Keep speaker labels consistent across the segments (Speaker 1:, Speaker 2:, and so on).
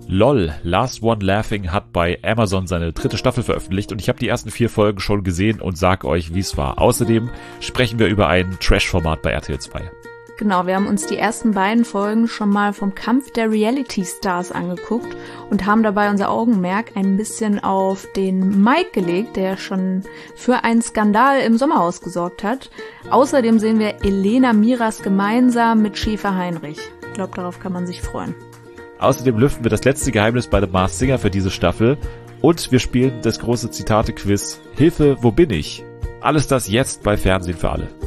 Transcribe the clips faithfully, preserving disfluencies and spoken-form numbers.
Speaker 1: LOL, Last One Laughing hat bei Amazon seine dritte Staffel veröffentlicht und ich habe die ersten vier Folgen schon gesehen und sag euch, wie es war. Außerdem sprechen wir über ein Trash-Format bei R T L zwei.
Speaker 2: Genau, wir haben uns die ersten beiden Folgen schon mal vom Kampf der Reality-Stars angeguckt und haben dabei unser Augenmerk ein bisschen auf den Mike gelegt, der schon für einen Skandal im Sommerhaus gesorgt hat. Außerdem sehen wir Elena Miras gemeinsam mit Schäfer Heinrich. Ich glaube, darauf kann man sich freuen.
Speaker 1: Außerdem lüften wir das letzte Geheimnis bei The Masked Singer für diese Staffel und wir spielen das große Zitate-Quiz Hilfe, wo bin ich? Alles das jetzt bei Fernsehen für alle.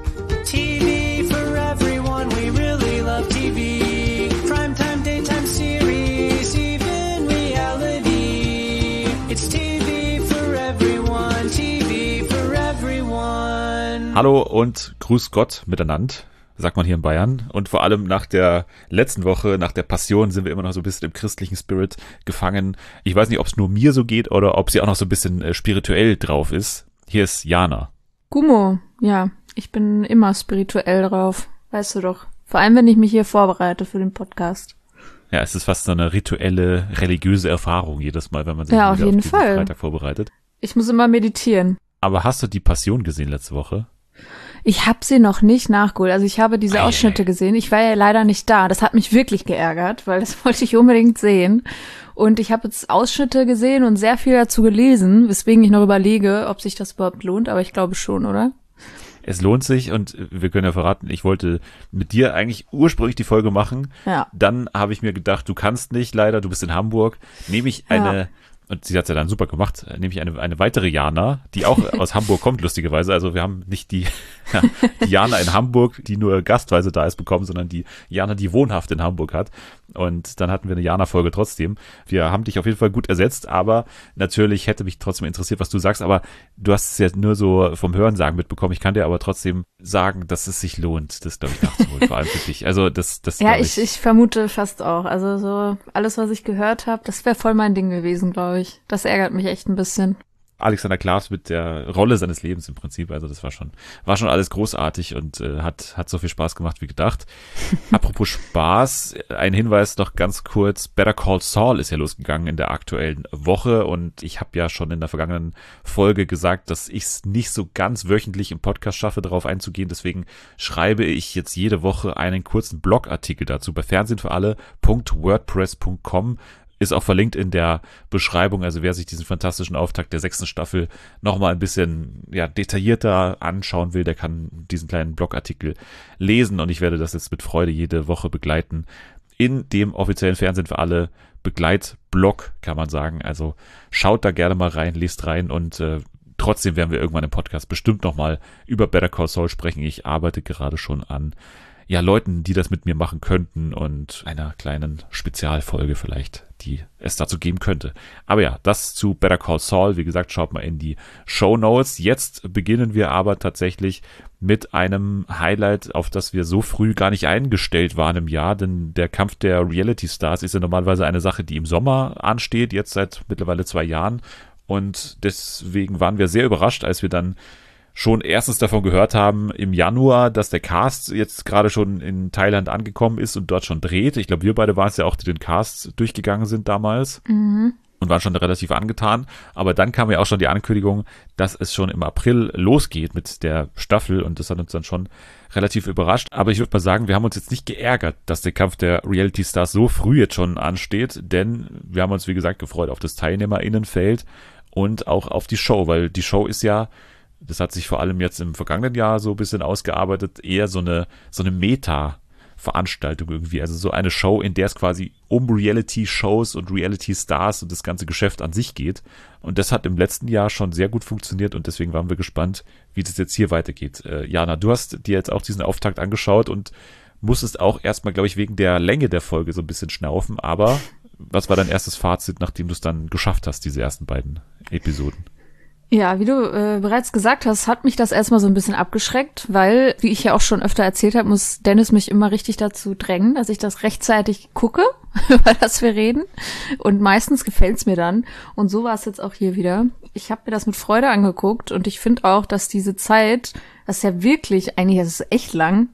Speaker 1: Hallo und grüß Gott miteinander, sagt man hier in Bayern. Und vor allem nach der letzten Woche, nach der Passion, sind wir immer noch so ein bisschen im christlichen Spirit gefangen. Ich weiß nicht, ob es nur mir so geht oder ob sie auch noch so ein bisschen äh, spirituell drauf ist. Hier ist Jana.
Speaker 2: Gummo, ja, ich bin immer spirituell drauf, weißt du doch. Vor allem, wenn ich mich hier vorbereite für den Podcast.
Speaker 1: Ja, es ist fast so eine rituelle, religiöse Erfahrung jedes Mal, wenn man sich
Speaker 2: ja,
Speaker 1: wieder
Speaker 2: auf jeden
Speaker 1: auf diesen
Speaker 2: Fall.
Speaker 1: Freitag vorbereitet.
Speaker 2: Ich muss immer meditieren.
Speaker 1: Aber hast du die Passion gesehen letzte Woche?
Speaker 2: Ich habe sie noch nicht nachgeholt. Also ich habe diese
Speaker 1: Ei,
Speaker 2: Ausschnitte
Speaker 1: ei.
Speaker 2: gesehen. Ich war ja leider nicht da. Das hat mich wirklich geärgert, weil das wollte ich unbedingt sehen. Und ich habe jetzt Ausschnitte gesehen und sehr viel dazu gelesen, weswegen ich noch überlege, ob sich das überhaupt lohnt. Aber ich glaube schon, oder?
Speaker 1: Es lohnt sich und wir können ja verraten, ich wollte mit dir eigentlich ursprünglich die Folge machen.
Speaker 2: Ja.
Speaker 1: Dann habe ich mir gedacht, du kannst nicht leider, du bist in Hamburg. Nehme ich eine...
Speaker 2: Ja.
Speaker 1: Und sie hat es ja dann super gemacht, nämlich eine, eine weitere Jana, die auch aus Hamburg kommt, lustigerweise. Also wir haben nicht die, ja, die Jana in Hamburg, die nur gastweise da ist, bekommen, sondern die Jana, die wohnhaft in Hamburg hat. Und dann hatten wir eine Jana-Folge trotzdem. Wir haben dich auf jeden Fall gut ersetzt, aber natürlich hätte mich trotzdem interessiert, was du sagst. Aber du hast es ja nur so vom Hörensagen mitbekommen. Ich kann dir aber trotzdem sagen, dass es sich lohnt, das, glaube ich, nachzuholen, vor allem für dich. Also das, das
Speaker 2: Ja,
Speaker 1: ich,
Speaker 2: ich, ich vermute fast auch. Also so alles, was ich gehört habe, das wäre voll mein Ding gewesen, glaube ich. Das ärgert mich echt ein bisschen.
Speaker 1: Alexander Klavs mit der Rolle seines Lebens im Prinzip, also das war schon war schon alles großartig und äh, hat hat so viel Spaß gemacht wie gedacht. Apropos Spaß, ein Hinweis noch ganz kurz, Better Call Saul ist ja losgegangen in der aktuellen Woche und ich habe ja schon in der vergangenen Folge gesagt, dass ich es nicht so ganz wöchentlich im Podcast schaffe, darauf einzugehen, deswegen schreibe ich jetzt jede Woche einen kurzen Blogartikel dazu bei fernsehen für alle punkt wordpress punkt com. Ist auch verlinkt in der Beschreibung, also wer sich diesen fantastischen Auftakt der sechsten Staffel nochmal ein bisschen ja, detaillierter anschauen will, der kann diesen kleinen Blogartikel lesen und ich werde das jetzt mit Freude jede Woche begleiten in dem offiziellen Fernsehen für alle Begleitblog, kann man sagen. Also schaut da gerne mal rein, lest rein und äh, trotzdem werden wir irgendwann im Podcast bestimmt nochmal über Better Call Saul sprechen. Ich arbeite gerade schon an ja, Leuten, die das mit mir machen könnten und einer kleinen Spezialfolge vielleicht, die es dazu geben könnte. Aber ja, das zu Better Call Saul. Wie gesagt, schaut mal in die Shownotes. Jetzt beginnen wir aber tatsächlich mit einem Highlight, auf das wir so früh gar nicht eingestellt waren im Jahr, denn der Kampf der Reality Stars ist ja normalerweise eine Sache, die im Sommer ansteht, jetzt seit mittlerweile zwei Jahren. Und deswegen waren wir sehr überrascht, als wir dann schon erstens davon gehört haben im Januar, dass der Cast jetzt gerade schon in Thailand angekommen ist und dort schon dreht. Ich glaube, wir beide waren es ja auch, die den Cast durchgegangen sind damals
Speaker 2: Mhm.
Speaker 1: und waren schon relativ angetan. Aber dann kam ja auch schon die Ankündigung, dass es schon im April losgeht mit der Staffel und das hat uns dann schon relativ überrascht. Aber ich würde mal sagen, wir haben uns jetzt nicht geärgert, dass der Kampf der Reality Stars so früh jetzt schon ansteht, denn wir haben uns, wie gesagt, gefreut auf das TeilnehmerInnenfeld und auch auf die Show, weil die Show ist ja, das hat sich vor allem jetzt im vergangenen Jahr so ein bisschen ausgearbeitet, eher so eine so eine Meta-Veranstaltung irgendwie. Also so eine Show, in der es quasi um Reality-Shows und Reality-Stars und das ganze Geschäft an sich geht. Und das hat im letzten Jahr schon sehr gut funktioniert und deswegen waren wir gespannt, wie das jetzt hier weitergeht. Äh, Jana, du hast dir jetzt auch diesen Auftakt angeschaut und musstest auch erstmal, glaube ich, wegen der Länge der Folge so ein bisschen schnaufen. Aber was war dein erstes Fazit, nachdem du es dann geschafft hast, diese ersten beiden Episoden?
Speaker 2: Ja, wie du äh, bereits gesagt hast, hat mich das erstmal so ein bisschen abgeschreckt, weil, wie ich ja auch schon öfter erzählt habe, muss Dennis mich immer richtig dazu drängen, dass ich das rechtzeitig gucke, über das wir reden. Und meistens gefällt's mir dann. Und so war es jetzt auch hier wieder. Ich habe mir das mit Freude angeguckt und ich finde auch, dass diese Zeit, das ist ja wirklich, eigentlich das ist echt lang,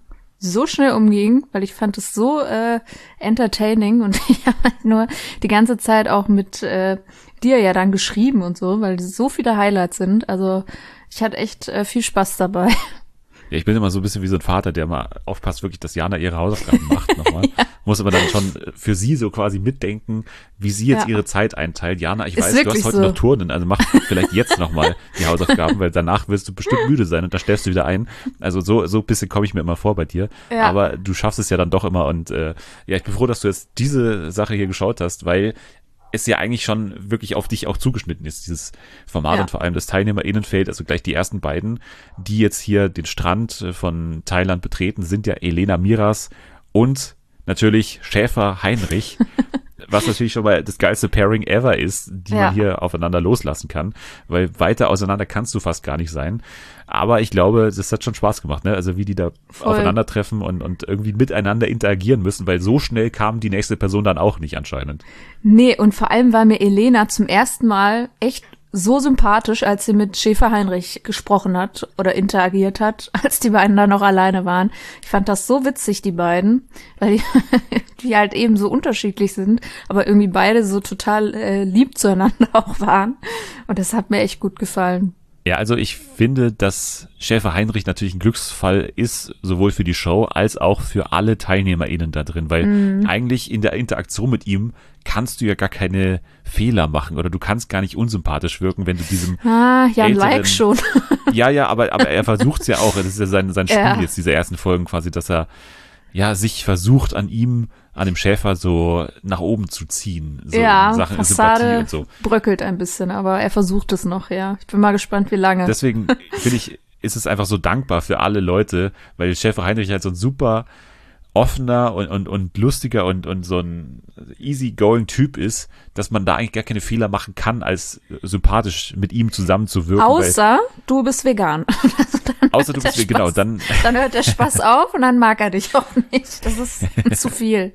Speaker 2: so schnell umging, weil ich fand es so äh, entertaining und ich habe halt nur die ganze Zeit auch mit äh, dir ja dann geschrieben und so, weil so viele Highlights sind. Also ich hatte echt äh, viel Spaß dabei.
Speaker 1: Ja, ich bin immer so ein bisschen wie so ein Vater, der mal aufpasst, wirklich, dass Jana ihre Hausaufgaben macht nochmal. Ja. Muss aber dann schon für sie so quasi mitdenken, wie sie jetzt ja. ihre Zeit einteilt. Jana, ich
Speaker 2: Ist
Speaker 1: weiß, du hast heute
Speaker 2: so.
Speaker 1: noch Turnen, also mach vielleicht jetzt nochmal die Hausaufgaben, weil danach wirst du bestimmt müde sein und dann schläfst du wieder ein. Also so so ein bisschen komme ich mir immer vor bei dir. Ja. Aber du schaffst es ja dann doch immer und äh, ja, ich bin froh, dass du jetzt diese Sache hier geschaut hast, weil es ja eigentlich schon wirklich auf dich auch zugeschnitten ist, dieses Format ja. und vor allem das TeilnehmerInnenfeld, also gleich die ersten beiden, die jetzt hier den Strand von Thailand betreten, sind ja Elena Miras und natürlich Schäfer Heinrich, was natürlich schon mal das geilste Pairing ever ist, die ja. man hier aufeinander loslassen kann, weil weiter auseinander kannst du fast gar nicht sein. Aber ich glaube, das hat schon Spaß gemacht, ne? Also wie die da Voll. aufeinandertreffen und, und irgendwie miteinander interagieren müssen, weil so schnell kam die nächste Person dann auch nicht anscheinend.
Speaker 2: Nee, und vor allem war mir Elena zum ersten Mal echt so sympathisch, als sie mit Schäfer Heinrich gesprochen hat oder interagiert hat, als die beiden da noch alleine waren. Ich fand das so witzig, die beiden, weil die, die halt eben so unterschiedlich sind, aber irgendwie beide so total äh, lieb zueinander auch waren. Und das hat mir echt gut gefallen.
Speaker 1: Ja, also ich finde, dass Schäfer Heinrich natürlich ein Glücksfall ist, sowohl für die Show als auch für alle TeilnehmerInnen da drin, weil mm. eigentlich in der Interaktion mit ihm kannst du ja gar keine Fehler machen oder du kannst gar nicht unsympathisch wirken, wenn du diesem
Speaker 2: Ah, ja, ein
Speaker 1: älteren,
Speaker 2: Like schon.
Speaker 1: Ja, ja, aber, aber er versucht es ja auch, das ist ja sein, sein Spiel ja. jetzt, dieser ersten Folgen quasi, dass er ja sich versucht, an ihm, an dem Schäfer so nach oben zu ziehen. So
Speaker 2: ja,
Speaker 1: in Sachen
Speaker 2: Fassade
Speaker 1: Sympathie und so.
Speaker 2: Bröckelt ein bisschen, aber er versucht es noch, ja. Ich bin mal gespannt, wie lange.
Speaker 1: Deswegen finde ich, ist es einfach so dankbar für alle Leute, weil Schäfer Heinrich halt so ein super offener und, und, und lustiger und, und so ein easy-going Typ ist, dass man da eigentlich gar keine Fehler machen kann, als sympathisch mit ihm zusammenzuwirken.
Speaker 2: Außer du bist vegan.
Speaker 1: Außer du bist vegan, genau. Dann,
Speaker 2: dann hört der Spaß auf und dann mag er dich auch nicht. Das ist zu viel.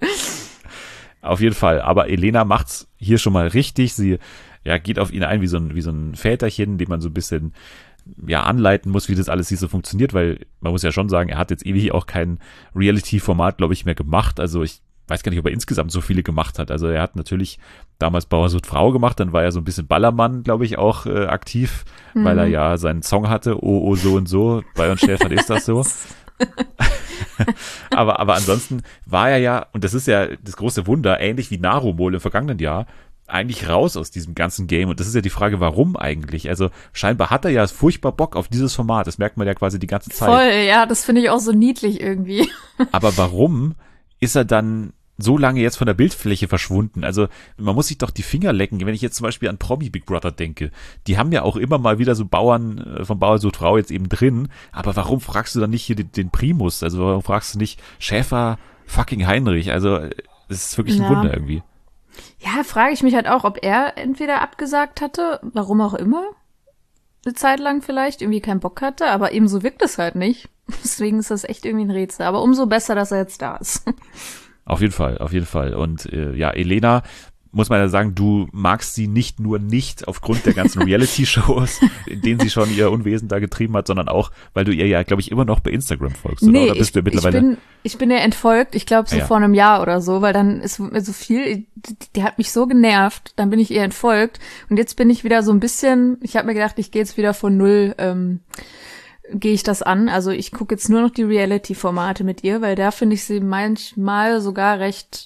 Speaker 1: Auf jeden Fall. Aber Elena macht's hier schon mal richtig. Sie ja, geht auf ihn ein wie so ein, wie so ein Väterchen, dem man so ein bisschen ja anleiten muss, wie das alles hier so funktioniert, weil man muss ja schon sagen, er hat jetzt ewig auch kein Reality-Format, glaube ich, mehr gemacht. Also ich weiß gar nicht, ob er insgesamt so viele gemacht hat. Also er hat natürlich damals Bauer sucht Frau gemacht, dann war er so ein bisschen Ballermann, glaube ich, auch äh, aktiv, mhm. weil er ja seinen Song hatte, oh, oh, so und so, bei uns Stefan ist das so. aber, aber ansonsten war er ja, und das ist ja das große Wunder, ähnlich wie Narumol im vergangenen Jahr, eigentlich raus aus diesem ganzen Game. Und das ist ja die Frage, warum eigentlich? Also scheinbar hat er ja furchtbar Bock auf dieses Format. Das merkt man ja quasi die ganze Zeit.
Speaker 2: Voll, ja, das finde ich auch so niedlich irgendwie.
Speaker 1: Aber warum ist er dann so lange jetzt von der Bildfläche verschwunden? Also man muss sich doch die Finger lecken. Wenn ich jetzt zum Beispiel an Promi Big Brother denke, die haben ja auch immer mal wieder so Bauern von Bauer sucht Frau jetzt eben drin. Aber warum fragst du dann nicht hier den, den Primus? Also warum fragst du nicht Schäfer fucking Heinrich? Also das ist wirklich ein ja. Wunder irgendwie.
Speaker 2: Ja, frage ich mich halt auch, ob er entweder abgesagt hatte, warum auch immer, eine Zeit lang vielleicht, irgendwie keinen Bock hatte, aber eben so wirkt es halt nicht. Deswegen ist das echt irgendwie ein Rätsel. Aber umso besser, dass er jetzt da ist.
Speaker 1: Auf jeden Fall, auf jeden Fall. Und äh, ja, Elena, muss man ja sagen, du magst sie nicht nur nicht aufgrund der ganzen Reality-Shows, in denen sie schon ihr Unwesen da getrieben hat, sondern auch, weil du ihr ja, glaube ich, immer noch bei Instagram folgst.
Speaker 2: Nee,
Speaker 1: oder? Oder bist
Speaker 2: ich,
Speaker 1: du mittlerweile
Speaker 2: ich bin, ich bin ja entfolgt, ich glaube so
Speaker 1: ah, ja.
Speaker 2: vor einem Jahr oder so, weil dann ist mir so viel, die, die hat mich so genervt, dann bin ich ihr entfolgt und jetzt bin ich wieder so ein bisschen, ich habe mir gedacht, ich gehe jetzt wieder von null, ähm, gehe ich das an. Also ich gucke jetzt nur noch die Reality-Formate mit ihr, weil da finde ich sie manchmal sogar recht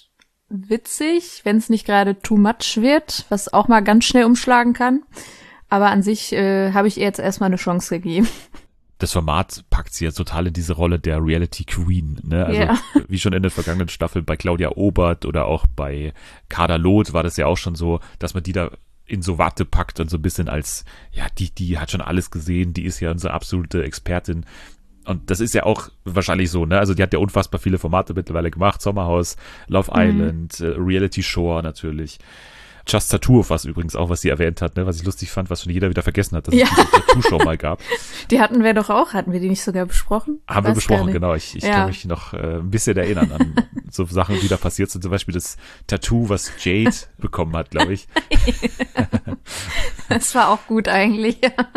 Speaker 2: witzig, wenn es nicht gerade too much wird, was auch mal ganz schnell umschlagen kann. Aber an sich äh, habe ich ihr jetzt erstmal eine Chance gegeben.
Speaker 1: Das Format packt sie jetzt total in diese Rolle der Reality Queen, ne? Also
Speaker 2: ja.
Speaker 1: wie schon in der vergangenen Staffel bei Claudia Obert oder auch bei Kader Loth war das ja auch schon so, dass man die da in so Watte packt und so ein bisschen als, ja, die, die hat schon alles gesehen, die ist ja unsere absolute Expertin. Und das ist ja auch wahrscheinlich so, ne? Also die hat ja unfassbar viele Formate mittlerweile gemacht. Sommerhaus, Love mhm. Island, äh, Reality Shore natürlich. Just Tattoo, was übrigens auch, was sie erwähnt hat, ne? Was ich lustig fand, was schon jeder wieder vergessen hat, dass ja. es diese Tattoo-Show mal gab.
Speaker 2: Die hatten wir doch auch, hatten wir die nicht sogar besprochen?
Speaker 1: Haben
Speaker 2: Weiß
Speaker 1: wir besprochen, genau. Ich, ich
Speaker 2: ja.
Speaker 1: kann mich noch äh, ein bisschen erinnern an so Sachen, die da passiert sind. Zum Beispiel das Tattoo, was Jade bekommen hat, glaube ich.
Speaker 2: Das war auch gut eigentlich, ja.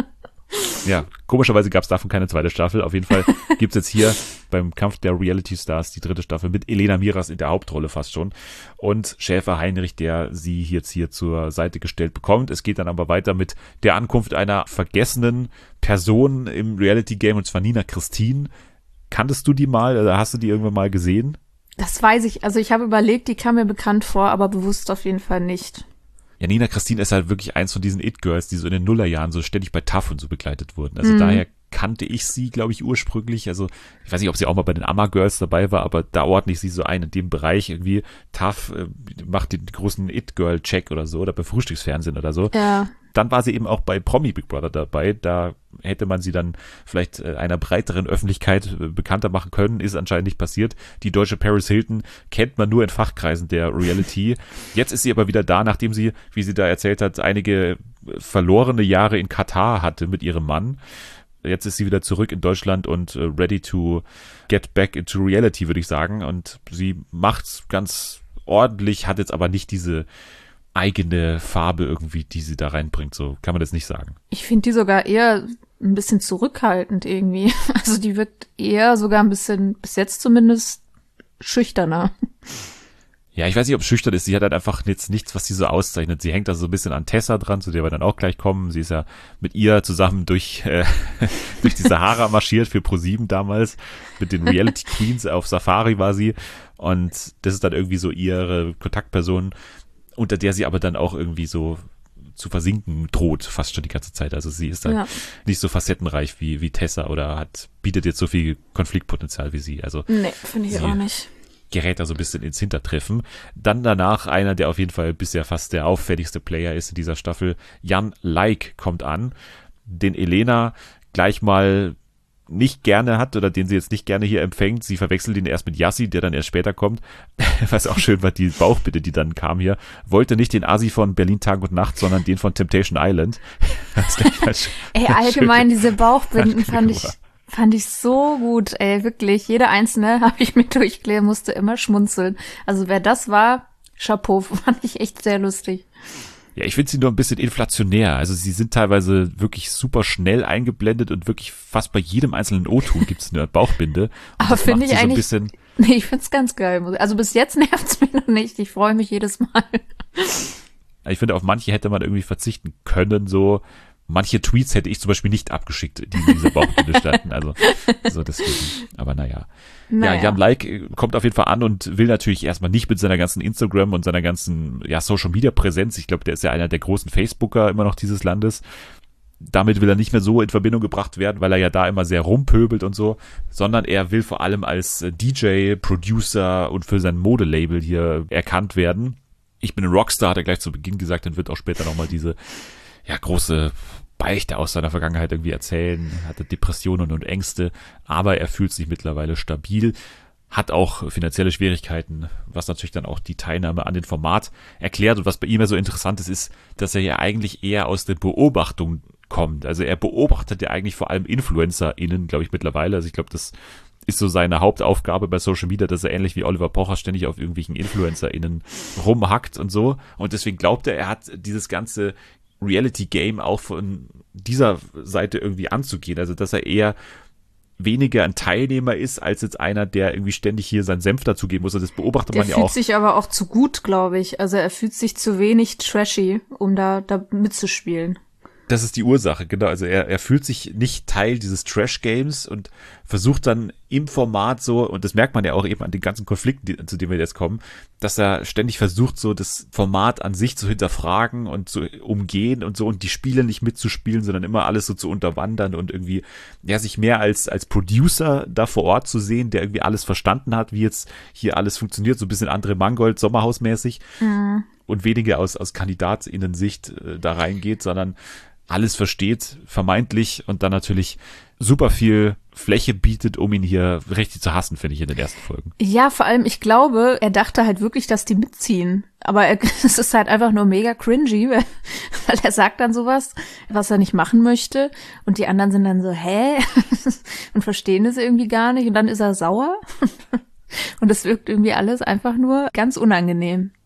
Speaker 1: Ja, komischerweise gab es davon keine zweite Staffel. Auf jeden Fall gibt's jetzt hier beim Kampf der Reality Stars die dritte Staffel mit Elena Miras in der Hauptrolle fast schon. Und Schäfer Heinrich, der sie jetzt hier zur Seite gestellt bekommt. Es geht dann aber weiter mit der Ankunft einer vergessenen Person im Reality-Game, und zwar Nina Christine. Kanntest du die mal oder hast du die irgendwann mal gesehen?
Speaker 2: Das weiß ich. Also ich habe überlegt, die kam mir bekannt vor, aber bewusst auf jeden Fall nicht.
Speaker 1: Ja, Nina Christine ist halt wirklich eins von diesen It-Girls, die so in den Nullerjahren so ständig bei T A F und so begleitet wurden. Also mhm. daher kannte ich sie, glaube ich, ursprünglich. Also ich weiß nicht, ob sie auch mal bei den Amma-Girls dabei war, aber da ordne ich sie so ein in dem Bereich irgendwie. T A F äh, macht den großen It-Girl-Check oder so, oder bei Frühstücksfernsehen oder so.
Speaker 2: Ja.
Speaker 1: Dann war sie eben auch bei Promi Big Brother dabei. Da hätte man sie dann vielleicht äh, einer breiteren Öffentlichkeit äh, bekannter machen können. Ist anscheinend nicht passiert. Die deutsche Paris Hilton kennt man nur in Fachkreisen der Reality. Jetzt ist sie aber wieder da, nachdem sie, wie sie da erzählt hat, einige verlorene Jahre in Katar hatte mit ihrem Mann. Jetzt ist sie wieder zurück in Deutschland und äh, ready to get back into reality, würde ich sagen. Und sie macht's ganz ordentlich, hat jetzt aber nicht diese eigene Farbe irgendwie, die sie da reinbringt. So kann man das nicht sagen.
Speaker 2: Ich finde die sogar eher ein bisschen zurückhaltend irgendwie. Also die wirkt eher sogar ein bisschen, bis jetzt zumindest, schüchterner.
Speaker 1: Ja, ich weiß nicht, ob schüchtern ist. Sie hat halt einfach jetzt nichts, was sie so auszeichnet. Sie hängt da so ein bisschen an Tessa dran, zu der wir dann auch gleich kommen. Sie ist ja mit ihr zusammen durch, äh, durch die Sahara marschiert für ProSieben damals. Mit den Reality Queens auf Safari war sie. Und das ist dann irgendwie so ihre Kontaktperson, unter der sie aber dann auch irgendwie so zu versinken droht, fast schon die ganze Zeit. Also sie ist dann ja. nicht so facettenreich wie, wie Tessa oder hat, bietet jetzt so viel Konfliktpotenzial wie sie. Also
Speaker 2: nee, finde ich auch nicht.
Speaker 1: Gerät da so ein bisschen ins Hintertreffen. Dann danach einer, der auf jeden Fall bisher fast der auffälligste Player ist in dieser Staffel, Jan Like kommt an, den Elena gleich mal nicht gerne hat oder den sie jetzt nicht gerne hier empfängt. Sie verwechselt ihn erst mit Yassi, der dann erst später kommt. Was auch schön war, die Bauchbitte, die dann kam hier. Wollte nicht den Asi von Berlin Tag und Nacht, sondern den von Temptation Island. Das
Speaker 2: ey, allgemein diese Bauchbinden fand ich, fand ich so gut, ey, wirklich. Jede einzelne habe ich mir durchklären, musste immer schmunzeln. Also wer das war, Chapeau, fand ich echt sehr lustig.
Speaker 1: Ja, ich finde sie nur ein bisschen inflationär. Also sie sind teilweise wirklich super schnell eingeblendet und wirklich fast bei jedem einzelnen O-Ton gibt es eine Bauchbinde. Und
Speaker 2: aber finde ich eigentlich,
Speaker 1: so ein bisschen,
Speaker 2: nee, ich find's ganz geil. Also bis jetzt nervt's mich noch nicht. Ich freue mich jedes Mal.
Speaker 1: Ich finde, auf manche hätte man irgendwie verzichten können, so. Manche Tweets hätte ich zum Beispiel nicht abgeschickt, die in dieser Bauchbinde standen. Also, so deswegen. Aber naja. naja. Ja, Jan Like kommt auf jeden Fall an und will natürlich erstmal nicht mit seiner ganzen Instagram und seiner ganzen, ja, Social Media Präsenz. Ich glaube, der ist ja einer der großen Facebooker immer noch dieses Landes. Damit will er nicht mehr so in Verbindung gebracht werden, weil er ja da immer sehr rumpöbelt und so, sondern er will vor allem als D J, Producer und für sein Modelabel hier erkannt werden. Ich bin ein Rockstar, hat er gleich zu Beginn gesagt, und wird auch später nochmal diese ja, große Beichte aus seiner Vergangenheit irgendwie erzählen, hatte Depressionen und Ängste, aber er fühlt sich mittlerweile stabil, hat auch finanzielle Schwierigkeiten, was natürlich dann auch die Teilnahme an dem Format erklärt. Und was bei ihm ja so interessant ist, ist, dass er ja eigentlich eher aus der Beobachtung kommt. Also er beobachtet ja eigentlich vor allem InfluencerInnen, glaube ich, mittlerweile. Also ich glaube, das ist so seine Hauptaufgabe bei Social Media, dass er ähnlich wie Oliver Pocher ständig auf irgendwelchen InfluencerInnen rumhackt und so. Und deswegen glaubt er, er hat dieses ganze Reality-Game auch von dieser Seite irgendwie anzugehen. Also, dass er eher weniger ein Teilnehmer ist, als jetzt einer, der irgendwie ständig hier seinen Senf dazugeben muss. Und das beobachtet
Speaker 2: der
Speaker 1: man ja auch.
Speaker 2: Er fühlt sich aber auch zu gut, glaube ich. Also, er fühlt sich zu wenig trashy, um da, da mitzuspielen.
Speaker 1: Das ist die Ursache, genau. Also er, er fühlt sich nicht Teil dieses Trash-Games und versucht dann im Format so, und das merkt man ja auch eben an den ganzen Konflikten, die, zu denen wir jetzt kommen, dass er ständig versucht, so das Format an sich zu hinterfragen und zu umgehen und so und die Spiele nicht mitzuspielen, sondern immer alles so zu unterwandern und irgendwie, ja, sich mehr als, als Producer da vor Ort zu sehen, der irgendwie alles verstanden hat, wie jetzt hier alles funktioniert, so ein bisschen André Mangold, Sommerhausmäßig, mhm. und weniger aus, aus KandidatInnen-Sicht äh, da reingeht, sondern alles versteht, vermeintlich, und dann natürlich super viel Fläche bietet, um ihn hier richtig zu hassen, finde ich, in den ersten Folgen.
Speaker 2: Ja, vor allem, ich glaube, er dachte halt wirklich, dass die mitziehen. Aber es ist halt einfach nur mega cringy, weil, weil er sagt dann sowas, was er nicht machen möchte. Und die anderen sind dann so, hä? Und verstehen es irgendwie gar nicht. Und dann ist er sauer. Und es wirkt irgendwie alles einfach nur ganz unangenehm.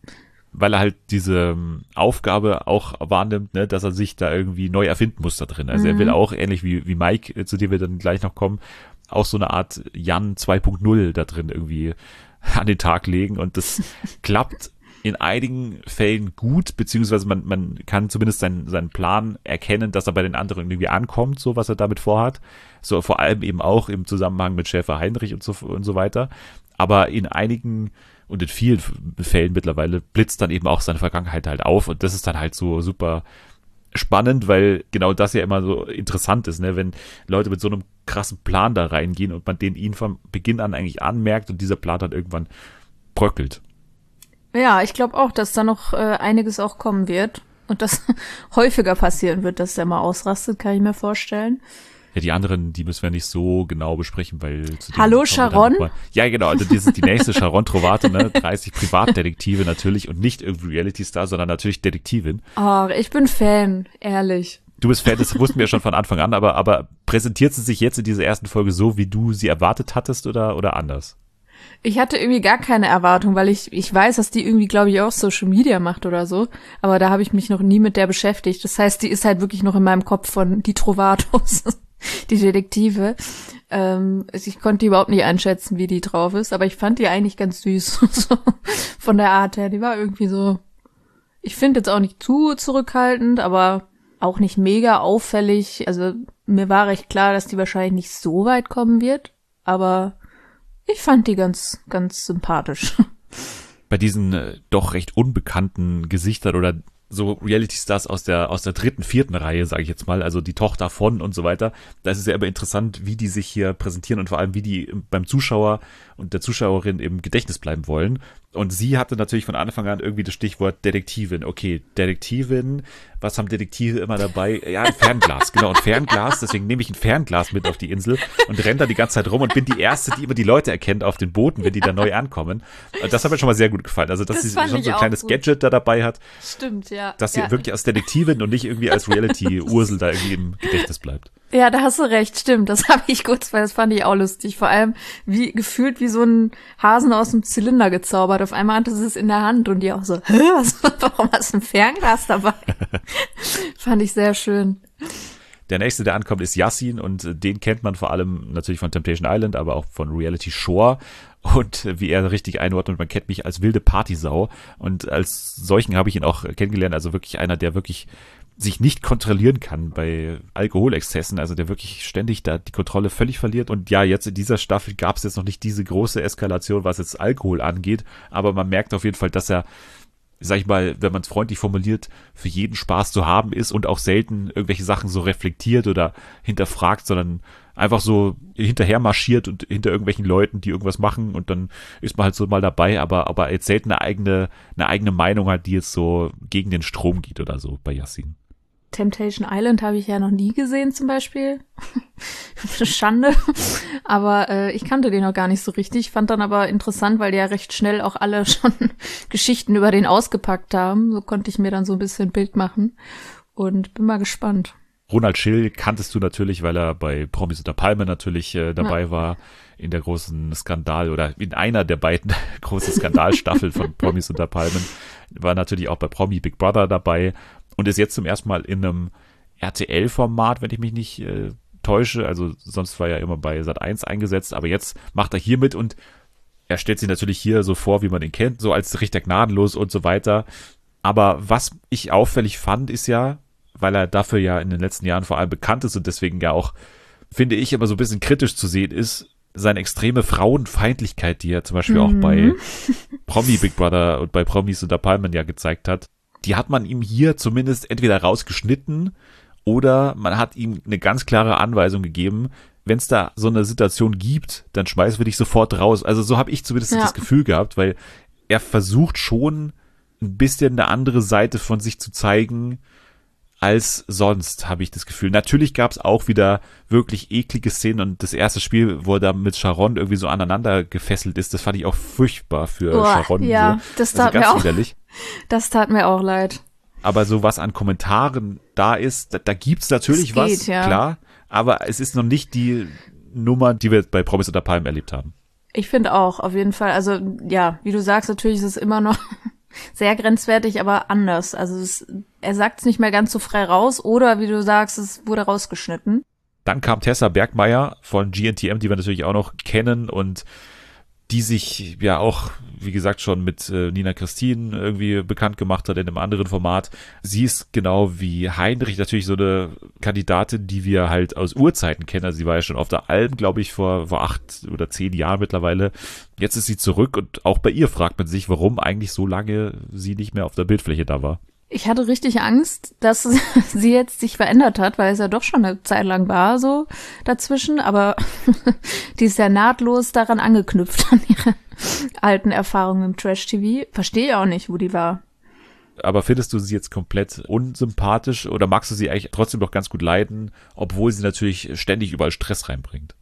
Speaker 1: weil er halt diese Aufgabe auch wahrnimmt, ne, dass er sich da irgendwie neu erfinden muss da drin. Also mhm. er will auch, ähnlich wie, wie Mike, zu dem wir dann gleich noch kommen, auch so eine Art Jan zwei Punkt null da drin irgendwie an den Tag legen und das klappt in einigen Fällen gut, beziehungsweise man, man kann zumindest seinen, seinen Plan erkennen, dass er bei den anderen irgendwie ankommt, so was er damit vorhat. So vor allem eben auch im Zusammenhang mit Schäfer Heinrich und so, und so weiter. Aber in einigen und in vielen Fällen mittlerweile blitzt dann eben auch seine Vergangenheit halt auf und das ist dann halt so super spannend, weil genau das ja immer so interessant ist, ne, wenn Leute mit so einem krassen Plan da reingehen und man den ihnen von Beginn an eigentlich anmerkt und dieser Plan dann irgendwann bröckelt.
Speaker 2: Ja, ich glaube auch, dass da noch äh, einiges auch kommen wird und das häufiger passieren wird, dass der mal ausrastet, kann ich mir vorstellen.
Speaker 1: Ja, die anderen, die müssen wir nicht so genau besprechen, weil... Zu
Speaker 2: Hallo Sharon?
Speaker 1: Ja, genau, also das ist die nächste Sharon Trovato, ne, dreißig Privatdetektive natürlich und nicht irgendwie Reality-Star, sondern natürlich Detektivin.
Speaker 2: Oh, ich bin Fan, ehrlich.
Speaker 1: Du bist Fan, das wussten wir ja schon von Anfang an, aber, aber präsentiert sie sich jetzt in dieser ersten Folge so, wie du sie erwartet hattest oder, oder anders?
Speaker 2: Ich hatte irgendwie gar keine Erwartung, weil ich ich weiß, dass die irgendwie, glaube ich, auch Social Media macht oder so. Aber da habe ich mich noch nie mit der beschäftigt. Das heißt, die ist halt wirklich noch in meinem Kopf von die Trovatos, die Detektive. Ähm, ich konnte die überhaupt nicht einschätzen, wie die drauf ist. Aber ich fand die eigentlich ganz süß. So, von der Art her. Die war irgendwie so, ich finde jetzt auch nicht zu zurückhaltend, aber auch nicht mega auffällig. Also mir war recht klar, dass die wahrscheinlich nicht so weit kommen wird. Aber ich fand die ganz, ganz sympathisch.
Speaker 1: Bei diesen äh, doch recht unbekannten Gesichtern oder so Reality-Stars aus der aus der dritten, vierten Reihe, sage ich jetzt mal, also die Tochter von und so weiter, da ist es ja immer interessant, wie die sich hier präsentieren und vor allem, wie die beim Zuschauer und der Zuschauerin im Gedächtnis bleiben wollen. Und sie hatte natürlich von Anfang an irgendwie das Stichwort Detektivin. Okay, Detektivin, was haben Detektive immer dabei? Ja, ein Fernglas, genau, ein Fernglas. Deswegen nehme ich ein Fernglas mit auf die Insel und renne da die ganze Zeit rum und bin die Erste, die immer die Leute erkennt auf den Booten, wenn die da neu ankommen. Das hat mir schon mal sehr gut gefallen. Also, dass
Speaker 2: das
Speaker 1: sie schon so ein kleines
Speaker 2: gut.
Speaker 1: Gadget da dabei hat.
Speaker 2: Stimmt, ja.
Speaker 1: Dass sie
Speaker 2: ja.
Speaker 1: wirklich als Detektivin und nicht irgendwie als Reality-Ursel da irgendwie im Gedächtnis bleibt.
Speaker 2: Ja, da hast du recht, stimmt. Das habe ich kurz, weil das fand ich auch lustig. Vor allem wie gefühlt wie so ein Hasen aus dem Zylinder gezaubert. Auf einmal hatte sie es in der Hand und die auch so, hä, was, warum hast du ein Fernglas dabei? Fand ich sehr schön.
Speaker 1: Der nächste, der ankommt, ist Yassin und den kennt man vor allem natürlich von Temptation Island, aber auch von Reality Shore. Und wie er richtig einordnet, man kennt mich als wilde Partysau. Und als solchen habe ich ihn auch kennengelernt. Also wirklich einer, der wirklich sich nicht kontrollieren kann bei Alkoholexzessen, also der wirklich ständig da die Kontrolle völlig verliert. Und ja, jetzt in dieser Staffel gab es jetzt noch nicht diese große Eskalation, was jetzt Alkohol angeht, aber man merkt auf jeden Fall, dass er, sag ich mal, wenn man es freundlich formuliert, für jeden Spaß zu haben ist und auch selten irgendwelche Sachen so reflektiert oder hinterfragt, sondern einfach so hinterher marschiert und hinter irgendwelchen Leuten, die irgendwas machen und dann ist man halt so mal dabei, aber aber jetzt selten eine eigene eine eigene Meinung hat, die jetzt so gegen den Strom geht oder so bei Yassin.
Speaker 2: Temptation Island habe ich ja noch nie gesehen zum Beispiel. Schande. Aber äh, ich kannte den noch gar nicht so richtig. Fand dann aber interessant, weil die ja recht schnell auch alle schon Geschichten über den ausgepackt haben. So konnte ich mir dann so ein bisschen ein Bild machen. Und bin mal gespannt.
Speaker 1: Ronald Schill kanntest du natürlich, weil er bei Promis unter Palmen natürlich äh, dabei ja. war in der großen Skandal oder in einer der beiden großen Skandalstaffeln von Promis unter Palmen. War natürlich auch bei Promi Big Brother dabei und ist jetzt zum ersten Mal in einem R T L-Format, wenn ich mich nicht äh, täusche. Also sonst war er immer bei Sat eins eingesetzt, aber jetzt macht er hier mit und er stellt sich natürlich hier so vor, wie man ihn kennt, so als Richter gnadenlos und so weiter. Aber was ich auffällig fand, ist ja, weil er dafür ja in den letzten Jahren vor allem bekannt ist und deswegen ja auch, finde ich, immer so ein bisschen kritisch zu sehen ist, seine extreme Frauenfeindlichkeit, die er zum Beispiel mhm. auch bei Promi Big Brother und bei Promis unter Palmen ja gezeigt hat, die hat man ihm hier zumindest entweder rausgeschnitten oder man hat ihm eine ganz klare Anweisung gegeben, wenn es da so eine Situation gibt, dann schmeißen wir dich sofort raus. Also so habe ich zumindest ja. das Gefühl gehabt, weil er versucht schon ein bisschen eine andere Seite von sich zu zeigen, als sonst, habe ich das Gefühl. Natürlich gab es auch wieder wirklich eklige Szenen und das erste Spiel, wo er da mit Sharon irgendwie so aneinander gefesselt ist, das fand ich auch furchtbar für oh, Sharon.
Speaker 2: Ja,
Speaker 1: so.
Speaker 2: das tat
Speaker 1: also
Speaker 2: mir auch,
Speaker 1: widerlich.
Speaker 2: Das tat mir auch leid.
Speaker 1: Aber so was an Kommentaren da ist, da, da gibt's natürlich
Speaker 2: geht,
Speaker 1: was,
Speaker 2: ja.
Speaker 1: klar, aber es ist noch nicht die Nummer, die wir bei Promis unter Palmen erlebt haben.
Speaker 2: Ich finde auch, auf jeden Fall. Also ja, wie du sagst, natürlich ist es immer noch sehr grenzwertig, aber anders. Also es, er sagt es nicht mehr ganz so frei raus oder wie du sagst, es wurde rausgeschnitten.
Speaker 1: Dann kam Tessa Bergmeier von G N T M, die wir natürlich auch noch kennen und die sich ja auch, wie gesagt, schon mit äh, Nina Christine irgendwie bekannt gemacht hat in einem anderen Format. Sie ist genau wie Heinrich natürlich so eine Kandidatin, die wir halt aus Urzeiten kennen. Also sie war ja schon auf der Alm, glaube ich, vor, vor acht oder zehn Jahren mittlerweile. Jetzt ist sie zurück und auch bei ihr fragt man sich, warum eigentlich so lange sie nicht mehr auf der Bildfläche da war.
Speaker 2: Ich hatte richtig Angst, dass sie jetzt sich verändert hat, weil es ja doch schon eine Zeit lang war so dazwischen, aber die ist ja nahtlos daran angeknüpft, an ihre alten Erfahrungen im Trash-T V. Verstehe ich auch nicht, wo die war.
Speaker 1: Aber findest du sie jetzt komplett unsympathisch oder magst du sie eigentlich trotzdem noch ganz gut leiden, obwohl sie natürlich ständig überall Stress reinbringt?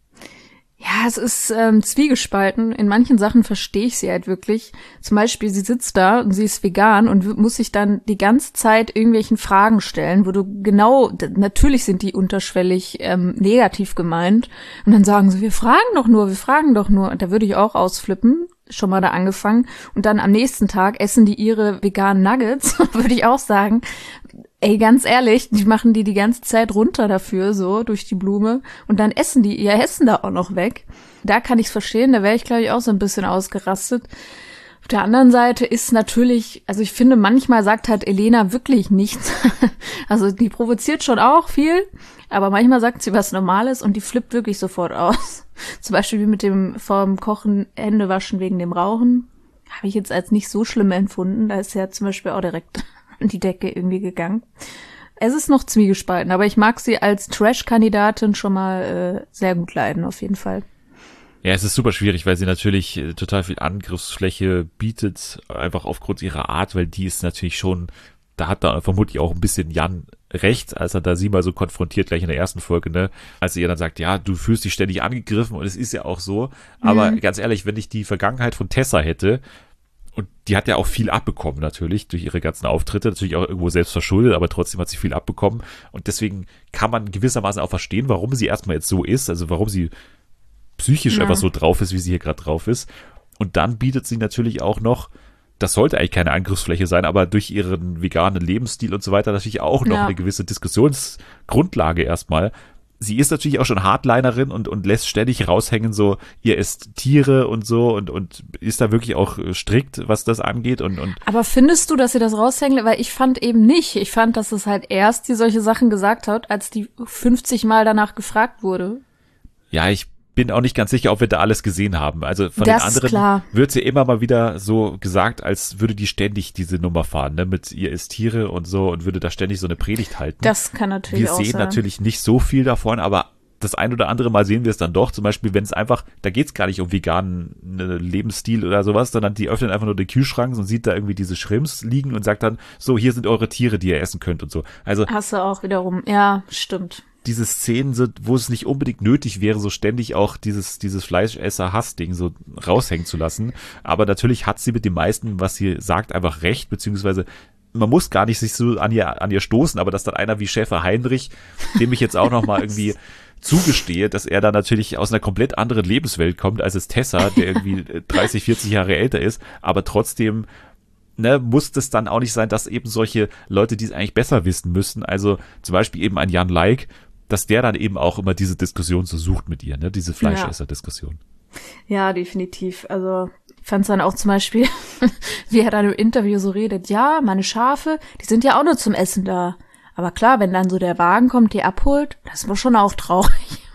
Speaker 2: Ja, es ist ähm, zwiegespalten. In manchen Sachen verstehe ich sie halt wirklich. Zum Beispiel, sie sitzt da und sie ist vegan und w- muss sich dann die ganze Zeit irgendwelchen Fragen stellen, wo du genau, d- natürlich sind die unterschwellig ähm, negativ gemeint. Und dann sagen sie, wir fragen doch nur, wir fragen doch nur. Und da würde ich auch ausflippen, schon mal da angefangen. Und dann am nächsten Tag essen die ihre veganen Nuggets, würde ich auch sagen. Ey, ganz ehrlich, die machen die die ganze Zeit runter dafür, so, durch die Blume. Und dann essen die ihr Essen da auch noch weg. Da kann ich's verstehen, da wäre ich, glaube ich, auch so ein bisschen ausgerastet. Auf der anderen Seite ist natürlich, also ich finde, manchmal sagt halt Elena wirklich nichts. Also die provoziert schon auch viel, aber manchmal sagt sie was Normales und die flippt wirklich sofort aus. Zum Beispiel wie mit dem vorm Kochen Hände waschen wegen dem Rauchen. Habe ich jetzt als nicht so schlimm empfunden. Da ist ja zum Beispiel auch direkt an die Decke irgendwie gegangen. Es ist noch zwiegespalten, aber ich mag sie als Trash-Kandidatin schon mal äh, sehr gut leiden, auf jeden Fall.
Speaker 1: Ja, es ist super schwierig, weil sie natürlich äh, total viel Angriffsfläche bietet, einfach aufgrund ihrer Art, weil die ist natürlich schon, da hat da vermutlich auch ein bisschen Jan recht, als er da sie mal so konfrontiert, gleich in der ersten Folge, ne, als sie ihr dann sagt, ja, du fühlst dich ständig angegriffen und es ist ja auch so, aber mhm. ganz ehrlich, wenn ich die Vergangenheit von Tessa hätte, und die hat ja auch viel abbekommen natürlich durch ihre ganzen Auftritte, natürlich auch irgendwo selbst verschuldet, aber trotzdem hat sie viel abbekommen und deswegen kann man gewissermaßen auch verstehen, warum sie erstmal jetzt so ist, also warum sie psychisch ja. einfach so drauf ist, wie sie hier gerade drauf ist. Und dann bietet sie natürlich auch noch, das sollte eigentlich keine Angriffsfläche sein, aber durch ihren veganen Lebensstil und so weiter natürlich auch noch ja. eine gewisse Diskussionsgrundlage erstmal. Sie ist natürlich auch schon Hardlinerin und, und lässt ständig raushängen, so, ihr esst Tiere und so und, und ist da wirklich auch strikt, was das angeht. Und, und
Speaker 2: Aber findest du, dass sie das raushängt? Weil ich fand eben nicht. Ich fand, dass es halt erst die solche Sachen gesagt hat, als die fünfzig Mal danach gefragt wurde.
Speaker 1: Ja, ich bin auch nicht ganz sicher, ob wir da alles gesehen haben. Also von
Speaker 2: das
Speaker 1: den anderen
Speaker 2: klar.
Speaker 1: wird sie immer mal wieder so gesagt, als würde die ständig diese Nummer fahren, ne, mit ihr isst Tiere und so und würde da ständig so eine Predigt halten.
Speaker 2: Das kann natürlich
Speaker 1: wir
Speaker 2: auch
Speaker 1: sein. Wir sehen
Speaker 2: sein.
Speaker 1: natürlich nicht so viel davon, aber das ein oder andere Mal sehen wir es dann doch. Zum Beispiel, wenn es einfach, da geht es gar nicht um veganen ne, Lebensstil oder sowas, sondern die öffnen einfach nur den Kühlschrank und sieht da irgendwie diese Shrimps liegen und sagt dann, so, hier sind eure Tiere, die ihr essen könnt und so. Also
Speaker 2: hast du auch wiederum, ja, stimmt.
Speaker 1: Diese Szenen sind, wo es nicht unbedingt nötig wäre, so ständig auch dieses, dieses Fleischesser-Hass-Ding so raushängen zu lassen. Aber natürlich hat sie mit dem meisten, was sie sagt, einfach recht, beziehungsweise man muss gar nicht sich so an ihr, an ihr stoßen, aber dass dann einer wie Schäfer Heinrich, dem ich jetzt auch nochmal irgendwie zugestehe, dass er da natürlich aus einer komplett anderen Lebenswelt kommt, als es Tessa, der irgendwie dreißig, vierzig Jahre älter ist, aber trotzdem Ne, muss das dann auch nicht sein, dass eben solche Leute, die es eigentlich besser wissen müssen, also zum Beispiel eben ein Jan Like, dass der dann eben auch immer diese Diskussion so sucht mit ihr, ne, diese Fleischesser-Diskussion.
Speaker 2: Ja, definitiv. Also ich fand es dann auch zum Beispiel, wie er dann im Interview so redet, ja, meine Schafe, die sind ja auch nur zum Essen da. Aber klar, wenn dann so der Wagen kommt, die abholt, das ist schon auch traurig.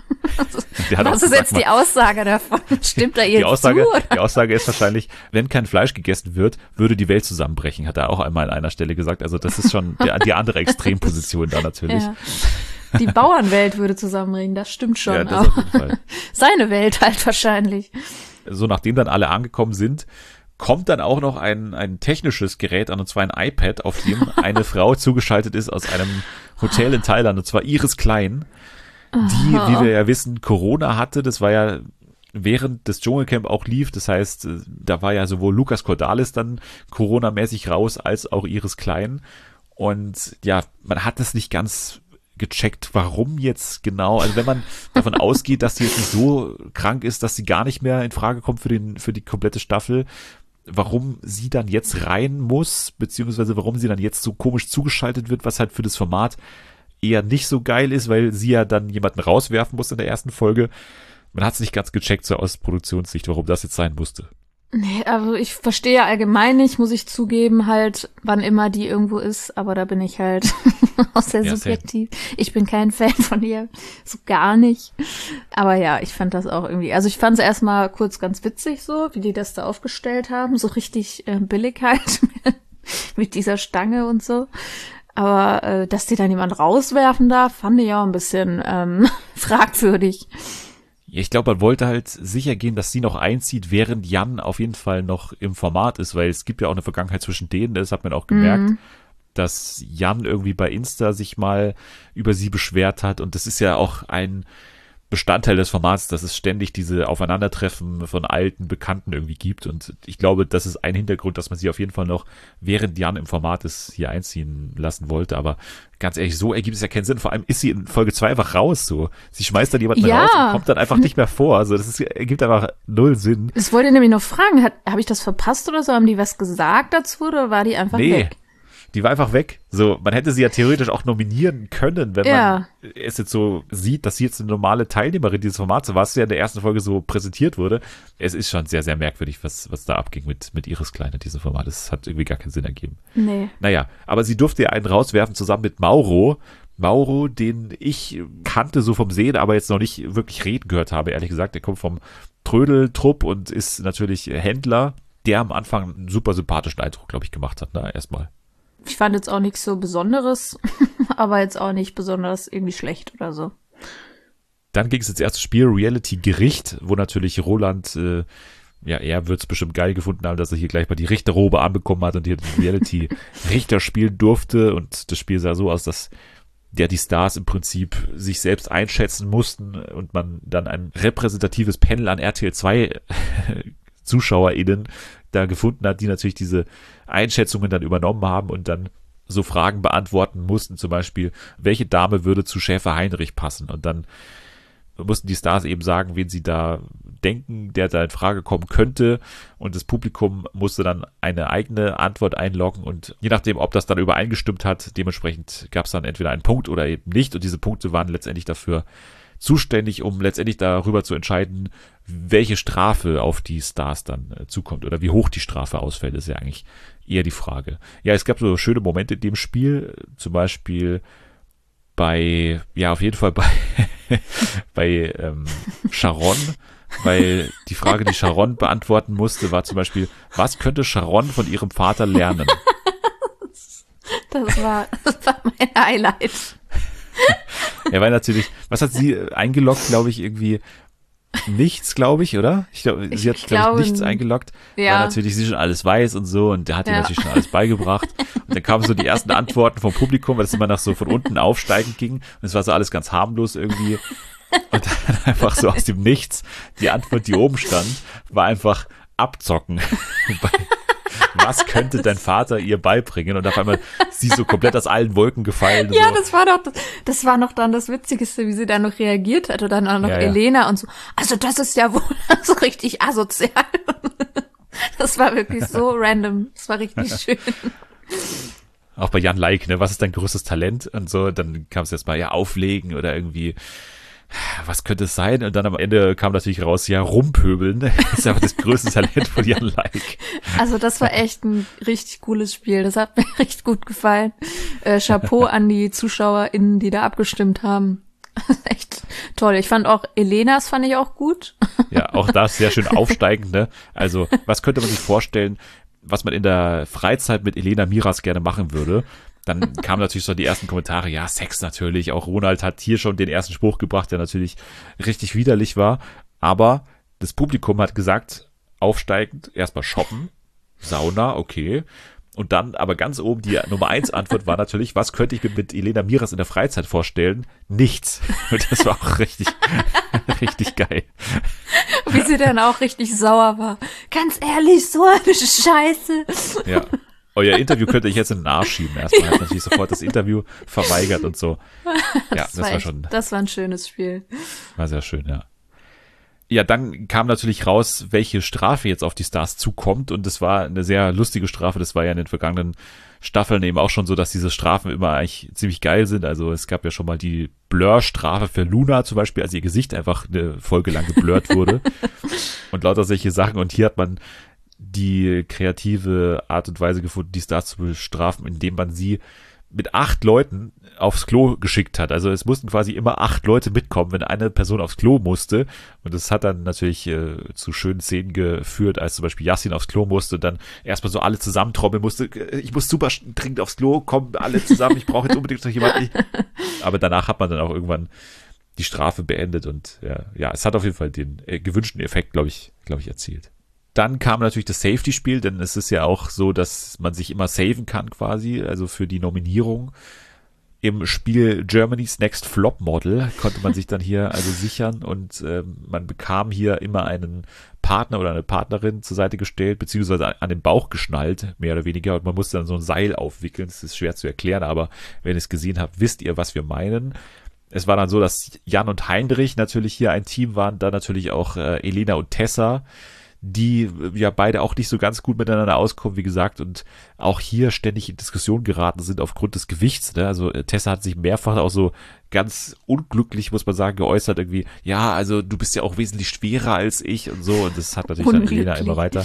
Speaker 2: Was ist jetzt die Aussage davon? Stimmt da jetzt
Speaker 1: die Aussage,
Speaker 2: zu? Oder?
Speaker 1: Die Aussage ist wahrscheinlich, wenn kein Fleisch gegessen wird, würde die Welt zusammenbrechen, hat er auch einmal an einer Stelle gesagt. Also das ist schon die, die andere Extremposition da natürlich.
Speaker 2: Ja. Die Bauernwelt würde zusammenbringen, das stimmt schon.
Speaker 1: Ja, das auf jeden Fall.
Speaker 2: Seine Welt halt wahrscheinlich.
Speaker 1: So, nachdem dann alle angekommen sind, kommt dann auch noch ein, ein technisches Gerät an, und zwar ein iPad, auf dem eine Frau zugeschaltet ist aus einem Hotel in Thailand, und zwar Iris Klein, die, wie wir ja wissen, Corona hatte. Das war ja während das Dschungelcamp auch lief. Das heißt, da war ja sowohl Lukas Cordalis dann Corona-mäßig raus, als auch Iris Klein. Und ja, man hat das nicht ganz gecheckt, warum jetzt genau. Also wenn man davon ausgeht, dass sie jetzt nicht so krank ist, dass sie gar nicht mehr in Frage kommt für den für die komplette Staffel, warum sie dann jetzt rein muss, beziehungsweise warum sie dann jetzt so komisch zugeschaltet wird, was halt für das Format eher nicht so geil ist, weil sie ja dann jemanden rauswerfen muss in der ersten Folge. Man hat es nicht ganz gecheckt, so aus Produktionssicht, warum das jetzt sein musste.
Speaker 2: Nee, also ich verstehe allgemein nicht, muss ich zugeben, halt, wann immer die irgendwo ist, aber da bin ich halt auch sehr ja, subjektiv. Sehr. Ich bin kein Fan von ihr, so gar nicht. Aber ja, ich fand das auch irgendwie, also ich fand es erstmal kurz ganz witzig so, wie die das da aufgestellt haben, so richtig äh, billig halt mit dieser Stange und so. Aber äh, dass die dann jemand rauswerfen darf, fand ich auch ein bisschen ähm, fragwürdig.
Speaker 1: Ich glaube, man wollte halt sicher gehen, dass sie noch einzieht, während Jan auf jeden Fall noch im Format ist, weil es gibt ja auch eine Vergangenheit zwischen denen, das hat man auch gemerkt, mhm. dass Jan irgendwie bei Insta sich mal über sie beschwert hat und das ist ja auch ein Bestandteil des Formats, dass es ständig diese Aufeinandertreffen von alten Bekannten irgendwie gibt und ich glaube, das ist ein Hintergrund, dass man sie auf jeden Fall noch, während Jan im Format ist, hier einziehen lassen wollte, aber ganz ehrlich, so ergibt es ja keinen Sinn, vor allem ist sie in Folge zwei einfach raus, so. Sie schmeißt dann jemanden
Speaker 2: ja.
Speaker 1: raus und kommt dann einfach nicht mehr vor, also das ist, ergibt einfach null Sinn.
Speaker 2: Ich wollte nämlich noch fragen, habe ich das verpasst oder so, haben die was gesagt dazu oder war die einfach
Speaker 1: nee.
Speaker 2: weg?
Speaker 1: Die war einfach weg. So, man hätte sie ja theoretisch auch nominieren können, wenn
Speaker 2: ja.
Speaker 1: man es jetzt so sieht, dass sie jetzt eine normale Teilnehmerin dieses Formats war, was ja in der ersten Folge so präsentiert wurde. Es ist schon sehr, sehr merkwürdig, was, was da abging mit, mit Iris Klein in diesem Format. Das hat irgendwie gar keinen Sinn ergeben.
Speaker 2: Nee.
Speaker 1: Naja, aber sie durfte ja einen rauswerfen zusammen mit Mauro. Mauro, den ich kannte so vom Sehen, aber jetzt noch nicht wirklich reden gehört habe, ehrlich gesagt. Der kommt vom Trödel-Trupp und ist natürlich Händler, der am Anfang einen super sympathischen Eindruck, glaube ich, gemacht hat, na, erstmal.
Speaker 2: Ich fand jetzt auch nichts so Besonderes, aber jetzt auch nicht besonders irgendwie schlecht oder so.
Speaker 1: Dann ging es ins erste Spiel, Reality Gericht, wo natürlich Roland, äh, ja, er wird es bestimmt geil gefunden haben, dass er hier gleich mal die Richterrobe anbekommen hat und hier den Reality Richter spielen durfte. Und das Spiel sah so aus, dass der die Stars im Prinzip sich selbst einschätzen mussten und man dann ein repräsentatives Panel an R T L zwei ZuschauerInnen da gefunden hat, die natürlich diese Einschätzungen dann übernommen haben und dann so Fragen beantworten mussten, zum Beispiel, welche Dame würde zu Schäfer Heinrich passen? Und dann mussten die Stars eben sagen, wen sie da denken, der da in Frage kommen könnte und das Publikum musste dann eine eigene Antwort einloggen und je nachdem, ob das dann übereingestimmt hat, dementsprechend gab es dann entweder einen Punkt oder eben nicht und diese Punkte waren letztendlich dafür zuständig, um letztendlich darüber zu entscheiden, welche Strafe auf die Stars dann äh, zukommt oder wie hoch die Strafe ausfällt, ist ja eigentlich eher die Frage. Ja, es gab so schöne Momente in dem Spiel, zum Beispiel bei, ja, auf jeden Fall bei, bei ähm, Sharon, weil die Frage, die Sharon beantworten musste, war zum Beispiel, was könnte Sharon von ihrem Vater lernen?
Speaker 2: Das war, das war mein Highlight.
Speaker 1: Ja, weil natürlich, was hat sie eingeloggt, glaube ich, irgendwie nichts, glaube ich, oder? Ich glaube, sie hat, glaube ich, nichts eingeloggt,
Speaker 2: ja.
Speaker 1: weil natürlich sie schon alles weiß und so und der hat ihr ja. natürlich schon alles beigebracht. Und dann kamen so die ersten Antworten vom Publikum, weil es immer noch so von unten aufsteigend ging und es war so alles ganz harmlos irgendwie. Und dann einfach so aus dem Nichts, die Antwort, die oben stand, war einfach abzocken. Was könnte dein Vater ihr beibringen? Und auf einmal sie so komplett aus allen Wolken gefallen.
Speaker 2: Ja,
Speaker 1: so.
Speaker 2: das war doch, das, das war noch dann das Witzigste, wie sie dann noch reagiert hat. Und dann auch noch ja, Elena ja. und so. Also das ist ja wohl so richtig asozial. Das war wirklich so random. Das war richtig schön.
Speaker 1: Auch bei Jan Like, ne? Was ist dein größtes Talent? Und so, dann kam es jetzt mal ja auflegen oder irgendwie, was könnte es sein? Und dann am Ende kam natürlich raus, ja, rumpöbeln. Das ist einfach das größte Talent von Jan Like.
Speaker 2: Also das war echt ein richtig cooles Spiel. Das hat mir richtig gut gefallen. Äh, Chapeau an die ZuschauerInnen, die da abgestimmt haben. Echt toll. Ich fand auch Elenas fand ich auch gut.
Speaker 1: Ja, auch das sehr schön aufsteigend, ne? Also, was könnte man sich vorstellen, was man in der Freizeit mit Elena Miras gerne machen würde? Dann kamen natürlich so die ersten Kommentare, ja, Sex natürlich, auch Ronald hat hier schon den ersten Spruch gebracht, der natürlich richtig widerlich war, aber das Publikum hat gesagt, aufsteigend, erstmal shoppen, Sauna, okay, und dann aber ganz oben die Nummer eins Antwort war natürlich, was könnte ich mir mit Elena Miras in der Freizeit vorstellen? Nichts. Und das war auch richtig, richtig geil.
Speaker 2: Wie sie dann auch richtig sauer war. Ganz ehrlich, so eine Scheiße.
Speaker 1: Ja. Euer Interview könnte ich jetzt in den Arsch schieben. Erstmal hat natürlich sofort das Interview verweigert und so. Ja, das,
Speaker 2: das war,
Speaker 1: war
Speaker 2: echt,
Speaker 1: schon.
Speaker 2: Das war ein schönes Spiel.
Speaker 1: War sehr schön, ja. Ja, dann kam natürlich raus, welche Strafe jetzt auf die Stars zukommt und das war eine sehr lustige Strafe, das war ja in den vergangenen Staffeln eben auch schon so, dass diese Strafen immer eigentlich ziemlich geil sind, also es gab ja schon mal die Blur-Strafe für Luna zum Beispiel, als ihr Gesicht einfach eine Folge lang geblurrt wurde und lauter solche Sachen und hier hat man die kreative Art und Weise gefunden, die Stars zu bestrafen, indem man sie mit acht Leuten aufs Klo geschickt hat. Also es mussten quasi immer acht Leute mitkommen, wenn eine Person aufs Klo musste. Und das hat dann natürlich äh, zu schönen Szenen geführt, als zum Beispiel Yassin aufs Klo musste und dann erstmal so alle zusammentrommeln musste. Ich muss super dringend aufs Klo, kommen alle zusammen, ich brauche jetzt unbedingt noch jemanden. Aber danach hat man dann auch irgendwann die Strafe beendet und ja, ja es hat auf jeden Fall den äh, gewünschten Effekt, glaube ich, glaube ich, erzielt. Dann kam natürlich das Safety-Spiel, denn es ist ja auch so, dass man sich immer saven kann quasi, also für die Nominierung. Im Spiel Germany's Next Flop Model konnte man sich dann hier also sichern und ähm, man bekam hier immer einen Partner oder eine Partnerin zur Seite gestellt, beziehungsweise an den Bauch geschnallt, mehr oder weniger, und man musste dann so ein Seil aufwickeln. Das ist schwer zu erklären, aber wenn ihr es gesehen habt, wisst ihr, was wir meinen. Es war dann so, dass Jan und Heinrich natürlich hier ein Team waren, dann natürlich auch äh, Elena und Tessa, die ja beide auch nicht so ganz gut miteinander auskommen, wie gesagt, und auch hier ständig in Diskussion geraten sind aufgrund des Gewichts. Ne? Also Tessa hat sich mehrfach auch so ganz unglücklich, muss man sagen, geäußert irgendwie, ja, also du bist ja auch wesentlich schwerer als ich und so, und das hat natürlich dann Elena immer weiter.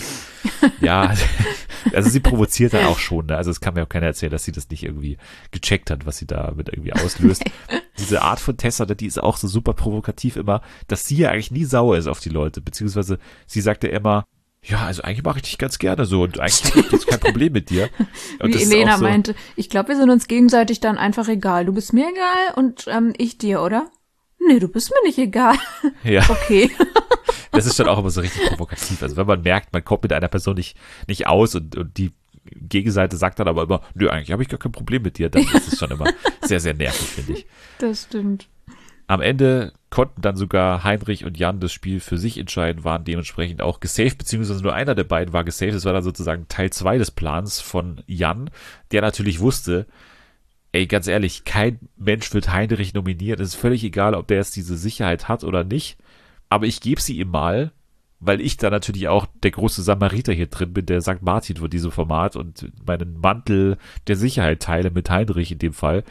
Speaker 1: Ja, also sie provoziert dann auch schon, ne? Also es kann mir auch keiner erzählen, dass sie das nicht irgendwie gecheckt hat, was sie da mit irgendwie auslöst. Diese Art von Tessa, die ist auch so super provokativ immer, dass sie ja eigentlich nie sauer ist auf die Leute, beziehungsweise sie sagt ja immer, ja, also eigentlich mache ich dich ganz gerne so und eigentlich habe ich jetzt kein Problem mit dir. Und
Speaker 2: wie Elena so meinte, ich glaube, wir sind uns gegenseitig dann einfach egal. Du bist mir egal und ähm, ich dir, oder? Nee, du bist mir nicht egal.
Speaker 1: Ja.
Speaker 2: Okay.
Speaker 1: Das ist schon auch immer so richtig provokativ. Also wenn man merkt, man kommt mit einer Person nicht, nicht aus und, und die Gegenseite sagt dann aber immer, nö, eigentlich habe ich gar kein Problem mit dir, dann ist es schon immer sehr, sehr nervig, finde ich.
Speaker 2: Das stimmt.
Speaker 1: Am Ende konnten dann sogar Heinrich und Jan das Spiel für sich entscheiden, waren dementsprechend auch gesaved, beziehungsweise nur einer der beiden war gesaved. Das war dann sozusagen Teil zwei des Plans von Jan, der natürlich wusste, ey, ganz ehrlich, kein Mensch wird Heinrich nominieren. Es ist völlig egal, ob der jetzt diese Sicherheit hat oder nicht, aber ich gebe sie ihm mal, weil ich da natürlich auch der große Samariter hier drin bin, der Sankt Martin von diesem Format und meinen Mantel der Sicherheit teile mit Heinrich in dem Fall.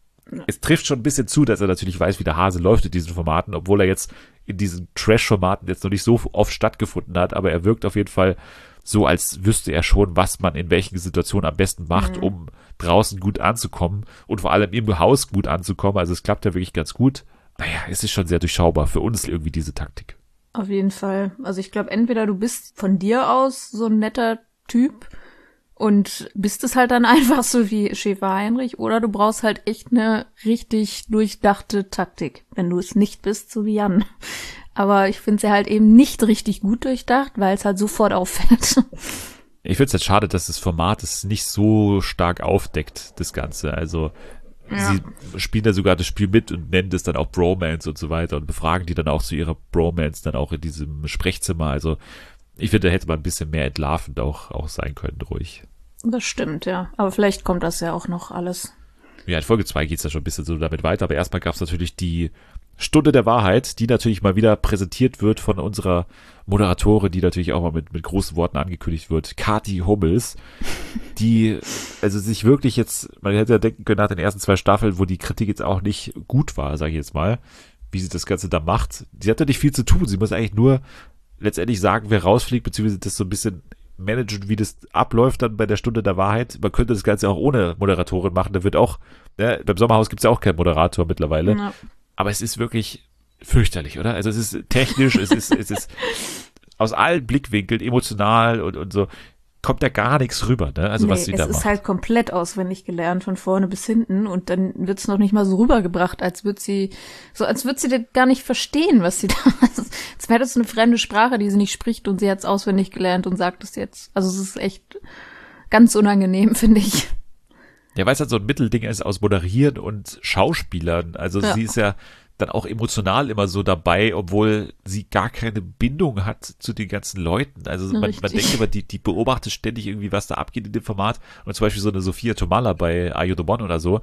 Speaker 1: Es trifft schon ein bisschen zu, dass er natürlich weiß, wie der Hase läuft in diesen Formaten, obwohl er jetzt in diesen Trash-Formaten jetzt noch nicht so oft stattgefunden hat, aber er wirkt auf jeden Fall so, als wüsste er schon, was man in welchen Situationen am besten macht, mhm. um draußen gut anzukommen und vor allem im Haus gut anzukommen. Also es klappt ja wirklich ganz gut. Naja, es ist schon sehr durchschaubar für uns irgendwie diese Taktik.
Speaker 2: Auf jeden Fall. Also ich glaube, entweder du bist von dir aus so ein netter Typ und bist es halt dann einfach so wie Schäfer Heinrich, oder du brauchst halt echt eine richtig durchdachte Taktik, wenn du es nicht bist, so wie Jan. Aber ich finde sie halt eben nicht richtig gut durchdacht, weil es halt sofort auffällt.
Speaker 1: Ich finde es halt schade, dass das Format es nicht so stark aufdeckt, das Ganze. Also ja. Sie spielen da sogar das Spiel mit und nennen das dann auch Bromance und so weiter und befragen die dann auch zu ihrer Bromance dann auch in diesem Sprechzimmer. Also ich finde, da hätte man ein bisschen mehr entlarvend auch, auch sein können, ruhig.
Speaker 2: Das stimmt, ja. Aber vielleicht kommt das ja auch noch alles.
Speaker 1: Ja, in Folge zwei geht es ja schon ein bisschen so damit weiter, aber erstmal gab es natürlich die Stunde der Wahrheit, die natürlich mal wieder präsentiert wird von unserer Moderatorin, die natürlich auch mal mit, mit großen Worten angekündigt wird, Kathi Hummels, die also sich wirklich jetzt, man hätte ja denken können nach den ersten zwei Staffeln, wo die Kritik jetzt auch nicht gut war, sage ich jetzt mal, wie sie das Ganze da macht. Sie hat ja nicht viel zu tun, sie muss eigentlich nur letztendlich sagen, wer rausfliegt, beziehungsweise das so ein bisschen managen, wie das abläuft dann bei der Stunde der Wahrheit. Man könnte das Ganze auch ohne Moderatorin machen, da wird auch, ne, beim Sommerhaus gibt es ja auch keinen Moderator mittlerweile. Ja. Aber es ist wirklich fürchterlich, oder? Also es ist technisch, es ist, es ist aus allen Blickwinkeln emotional und, und so kommt da gar nichts rüber, ne? Also nee, was sie da macht.
Speaker 2: Es ist halt komplett auswendig gelernt, von vorne bis hinten, und dann wird es noch nicht mal so rübergebracht, als würde sie, so als würde sie das gar nicht verstehen, was sie da, also, als wäre das eine fremde Sprache, die sie nicht spricht, und sie hat es auswendig gelernt und sagt es jetzt. Also es ist echt ganz unangenehm, finde ich.
Speaker 1: Ja, weil es halt so ein Mittelding ist aus Moderieren und Schauspielern. Also ja. Sie ist ja dann auch emotional immer so dabei, obwohl sie gar keine Bindung hat zu den ganzen Leuten. Also man, man denkt immer, die, die beobachtet ständig irgendwie, was da abgeht in dem Format. Und zum Beispiel so eine Sophia Tomala bei Are You the One oder so,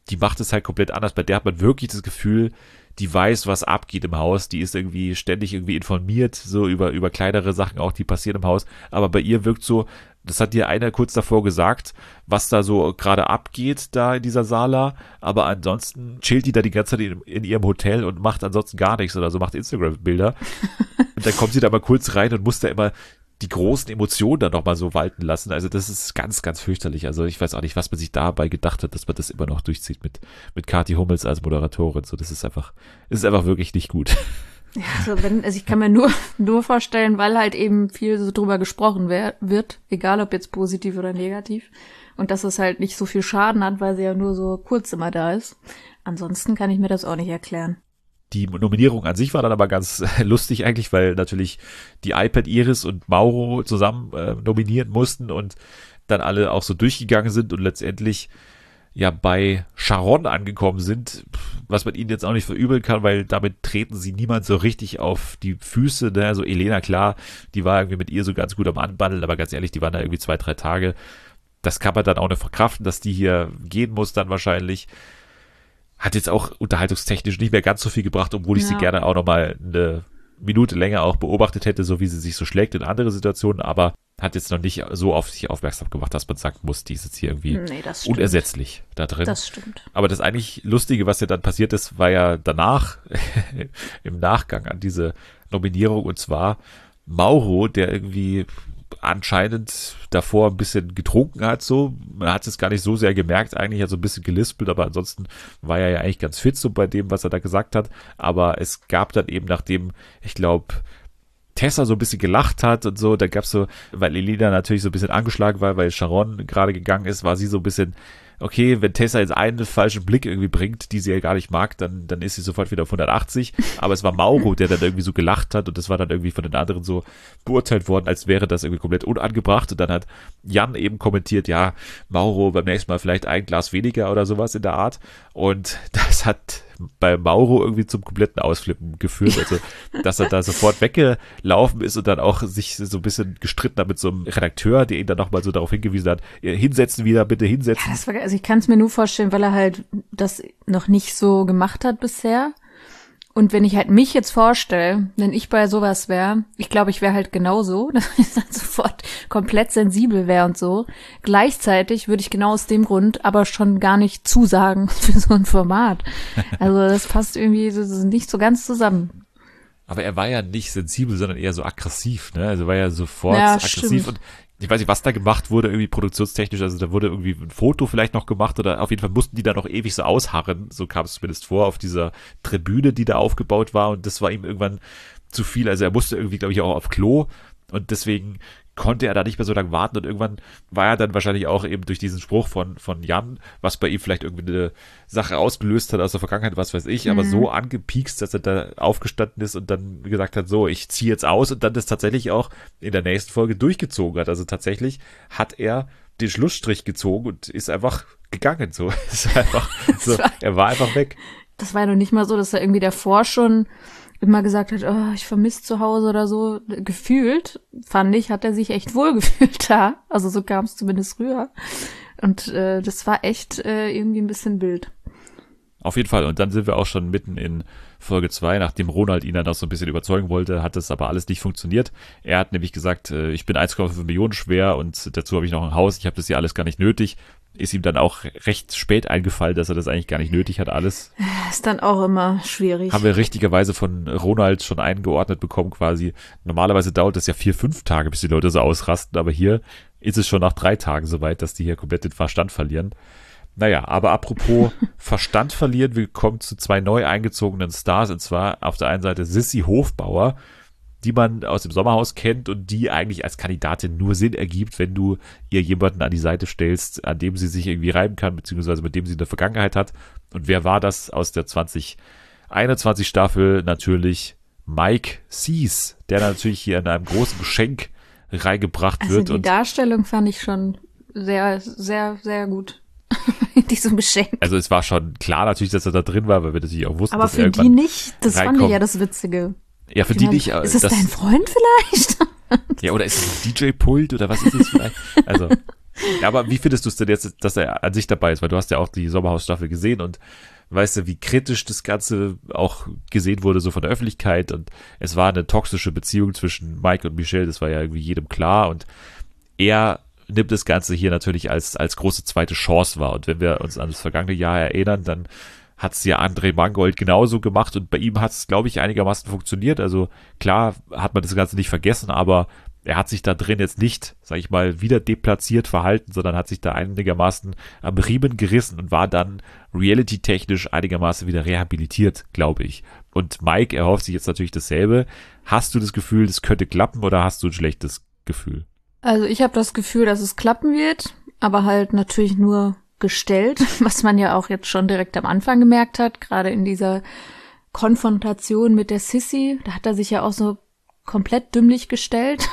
Speaker 1: die macht es halt komplett anders. Bei der hat man wirklich das Gefühl, die weiß, was abgeht im Haus, die ist irgendwie ständig irgendwie informiert, so über, über kleinere Sachen auch, die passieren im Haus, aber bei ihr wirkt so, das hat dir einer kurz davor gesagt, was da so gerade abgeht da in dieser Sala, aber ansonsten chillt die da die ganze Zeit in, in ihrem Hotel und macht ansonsten gar nichts oder so, macht Instagram-Bilder und dann kommt sie da mal kurz rein und muss da immer die großen Emotionen dann nochmal so walten lassen. Also das ist ganz, ganz fürchterlich. Also ich weiß auch nicht, was man sich dabei gedacht hat, dass man das immer noch durchzieht mit, mit Kathi Hummels als Moderatorin. So, das ist einfach, ist einfach wirklich nicht gut.
Speaker 2: Ja, also wenn, also ich kann mir nur, nur vorstellen, weil halt eben viel so drüber gesprochen wer, wird, egal ob jetzt positiv oder negativ. Und dass es halt nicht so viel Schaden hat, weil sie ja nur so kurz immer da ist. Ansonsten kann ich mir das auch nicht erklären.
Speaker 1: Die Nominierung an sich war dann aber ganz lustig eigentlich, weil natürlich die iPad Iris und Mauro zusammen äh, nominieren mussten und dann alle auch so durchgegangen sind und letztendlich ja bei Sharon angekommen sind, was man ihnen jetzt auch nicht verübeln kann, weil damit treten sie niemand so richtig auf die Füße. Ne? Also Elena, klar, die war irgendwie mit ihr so ganz gut am Anbandeln, aber ganz ehrlich, die waren da irgendwie zwei, drei Tage. Das kann man dann auch nicht verkraften, dass die hier gehen muss dann wahrscheinlich. Hat jetzt auch unterhaltungstechnisch nicht mehr ganz so viel gebracht, obwohl ich ja. sie gerne auch nochmal eine Minute länger auch beobachtet hätte, so wie sie sich so schlägt in andere Situationen, aber hat jetzt noch nicht so auf sich aufmerksam gemacht, dass man sagen muss, die ist jetzt hier irgendwie
Speaker 2: nee,
Speaker 1: unersetzlich da drin.
Speaker 2: Das stimmt.
Speaker 1: Aber das eigentlich Lustige, was ja dann passiert ist, war ja danach, im Nachgang an diese Nominierung, und zwar Mauro, der irgendwie anscheinend davor ein bisschen getrunken hat, so. Man hat es gar nicht so sehr gemerkt, eigentlich hat so ein bisschen gelispelt, aber ansonsten war er ja eigentlich ganz fit so bei dem, was er da gesagt hat. Aber es gab dann eben, nachdem, ich glaube, Tessa so ein bisschen gelacht hat und so, da gab es so, weil Elena natürlich so ein bisschen angeschlagen war, weil Sharon gerade gegangen ist, war sie so ein bisschen, okay, wenn Tessa jetzt einen falschen Blick irgendwie bringt, die sie ja gar nicht mag, dann, dann ist sie sofort wieder auf hundertachtzig. Aber es war Mauro, der dann irgendwie so gelacht hat und das war dann irgendwie von den anderen so beurteilt worden, als wäre das irgendwie komplett unangebracht. Und dann hat Jan eben kommentiert, ja, Mauro beim nächsten Mal vielleicht ein Glas weniger oder sowas in der Art. Und das hat bei Mauro irgendwie zum kompletten Ausflippen geführt, also dass er da sofort weggelaufen ist und dann auch sich so ein bisschen gestritten hat mit so einem Redakteur, der ihn dann nochmal so darauf hingewiesen hat, hinsetzen wieder, bitte hinsetzen.
Speaker 2: Ja, das war, also ich kann es mir nur vorstellen, weil er halt das noch nicht so gemacht hat bisher. Und wenn ich halt mich jetzt vorstelle, wenn ich bei sowas wäre, ich glaube, ich wäre halt genauso, dass ich dann sofort komplett sensibel wäre und so. Gleichzeitig würde ich genau aus dem Grund aber schon gar nicht zusagen für so ein Format. Also das passt irgendwie so, nicht so ganz zusammen.
Speaker 1: Aber er war ja nicht sensibel, sondern eher so aggressiv, ne? Also war ja sofort
Speaker 2: ja,
Speaker 1: aggressiv
Speaker 2: stimmt.
Speaker 1: Und ich weiß nicht, was da gemacht wurde, irgendwie produktionstechnisch, also da wurde irgendwie ein Foto vielleicht noch gemacht oder auf jeden Fall mussten die da noch ewig so ausharren, so kam es zumindest vor, auf dieser Tribüne, die da aufgebaut war, und das war ihm irgendwann zu viel, also er musste irgendwie, glaube ich, auch auf Klo und deswegen konnte er da nicht mehr so lange warten und irgendwann war er dann wahrscheinlich auch eben durch diesen Spruch von, von Jan, was bei ihm vielleicht irgendwie eine Sache ausgelöst hat aus der Vergangenheit, was weiß ich, mhm. aber so angepiekst, dass er da aufgestanden ist und dann gesagt hat, so, ich ziehe jetzt aus, und dann das tatsächlich auch in der nächsten Folge durchgezogen hat. Also tatsächlich hat er den Schlussstrich gezogen und ist einfach gegangen, so. Es war einfach, so er war einfach weg.
Speaker 2: Das war ja noch nicht mal so, dass er irgendwie davor schon immer gesagt hat, oh, ich vermisse zu Hause oder so. Gefühlt, fand ich, hat er sich echt wohl gefühlt da. Also so kam es zumindest früher. Und äh, das war echt äh, irgendwie ein bisschen wild.
Speaker 1: Auf jeden Fall. Und dann sind wir auch schon mitten in Folge zwei, nachdem Ronald ihn dann auch so ein bisschen überzeugen wollte, hat das aber alles nicht funktioniert. Er hat nämlich gesagt, äh, ich bin eins Komma fünf Millionen schwer und dazu habe ich noch ein Haus, ich habe das hier alles gar nicht nötig. Ist ihm dann auch recht spät eingefallen, dass er das eigentlich gar nicht nötig hat, alles.
Speaker 2: Ist dann auch immer schwierig.
Speaker 1: Haben wir richtigerweise von Ronald schon eingeordnet bekommen quasi. Normalerweise dauert es ja vier, fünf Tage, bis die Leute so ausrasten, aber hier ist es schon nach drei Tagen soweit, dass die hier komplett den Verstand verlieren. Naja, aber apropos Verstand verlieren, wir kommen zu zwei neu eingezogenen Stars, und zwar auf der einen Seite Sissi Hofbauer, die man aus dem Sommerhaus kennt und die eigentlich als Kandidatin nur Sinn ergibt, wenn du ihr jemanden an die Seite stellst, an dem sie sich irgendwie reiben kann, beziehungsweise mit dem sie eine Vergangenheit hat. Und wer war das aus der zwanzig einundzwanzig Staffel? Natürlich Mike Cease, der natürlich hier in einem großen Geschenk reingebracht
Speaker 2: also
Speaker 1: wird.
Speaker 2: Die
Speaker 1: und
Speaker 2: Darstellung fand ich schon sehr, sehr, sehr gut. In diesem Geschenk.
Speaker 1: Also es war schon klar natürlich, dass er da drin war, weil wir natürlich auch wussten,
Speaker 2: aber
Speaker 1: dass
Speaker 2: für
Speaker 1: er
Speaker 2: die nicht, das
Speaker 1: reinkommt.
Speaker 2: fand ich ja das Witzige.
Speaker 1: Ja, für
Speaker 2: ich
Speaker 1: die
Speaker 2: meine,
Speaker 1: nicht.
Speaker 2: Ist es
Speaker 1: das,
Speaker 2: dein Freund vielleicht?
Speaker 1: Ja, oder ist es ein D J-Pult oder was ist es vielleicht? Also, Ja, aber wie findest du es denn jetzt, dass er an sich dabei ist? Weil du hast ja auch die Sommerhaus-Staffel gesehen und weißt du, wie kritisch das Ganze auch gesehen wurde, so von der Öffentlichkeit. Und es war eine toxische Beziehung zwischen Mike und Michelle, das war ja irgendwie jedem klar. Und er nimmt das Ganze hier natürlich als, als große zweite Chance wahr. Und wenn wir uns an das vergangene Jahr erinnern, dann hat es ja André Mangold genauso gemacht und bei ihm hat es, glaube ich, einigermaßen funktioniert. Also klar hat man das Ganze nicht vergessen, aber er hat sich da drin jetzt nicht, sag ich mal, wieder deplatziert verhalten, sondern hat sich da einigermaßen am Riemen gerissen und war dann reality-technisch einigermaßen wieder rehabilitiert, glaube ich. Und Mike erhofft sich jetzt natürlich dasselbe. Hast du das Gefühl, das könnte klappen oder hast du ein schlechtes Gefühl?
Speaker 2: Also ich habe das Gefühl, dass es klappen wird, aber halt natürlich nur gestellt, was man ja auch jetzt schon direkt am Anfang gemerkt hat, gerade in dieser Konfrontation mit der Sissy, da hat er sich ja auch so komplett dümmlich gestellt,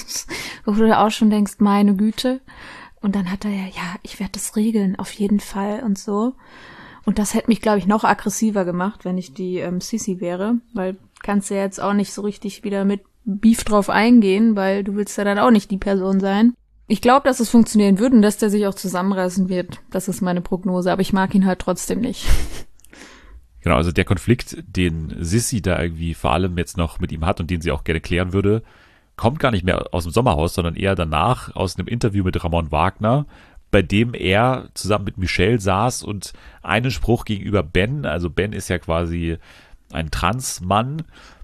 Speaker 2: wo du auch schon denkst, meine Güte. Und dann hat er ja, ja, ich werde das regeln, auf jeden Fall und so. Und das hätte mich, glaube ich, noch aggressiver gemacht, wenn ich die ähm, Sissy wäre, weil kannst du ja jetzt auch nicht so richtig wieder mit Beef drauf eingehen, weil du willst ja dann auch nicht die Person sein. Ich glaube, dass es funktionieren würde und dass der sich auch zusammenreißen wird. Das ist meine Prognose, aber ich mag ihn halt trotzdem nicht.
Speaker 1: Genau, also der Konflikt, den Sissy da irgendwie vor allem jetzt noch mit ihm hat und den sie auch gerne klären würde, kommt gar nicht mehr aus dem Sommerhaus, sondern eher danach aus einem Interview mit Ramon Wagner, bei dem er zusammen mit Michelle saß und einen Spruch gegenüber Ben, also Ben ist ja quasi ein Transmann,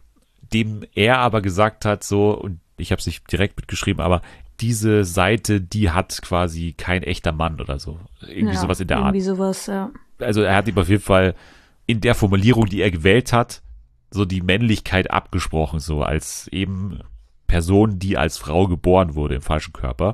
Speaker 1: dem er aber gesagt hat, so, und ich habe es nicht direkt mitgeschrieben, aber diese Seite, die hat quasi kein echter Mann oder so. Irgendwie
Speaker 2: ja,
Speaker 1: sowas in der
Speaker 2: irgendwie
Speaker 1: Art.
Speaker 2: Sowas, ja.
Speaker 1: Also er hat ihm auf jeden Fall in der Formulierung, die er gewählt hat, so die Männlichkeit abgesprochen, so als eben Person, die als Frau geboren wurde im falschen Körper.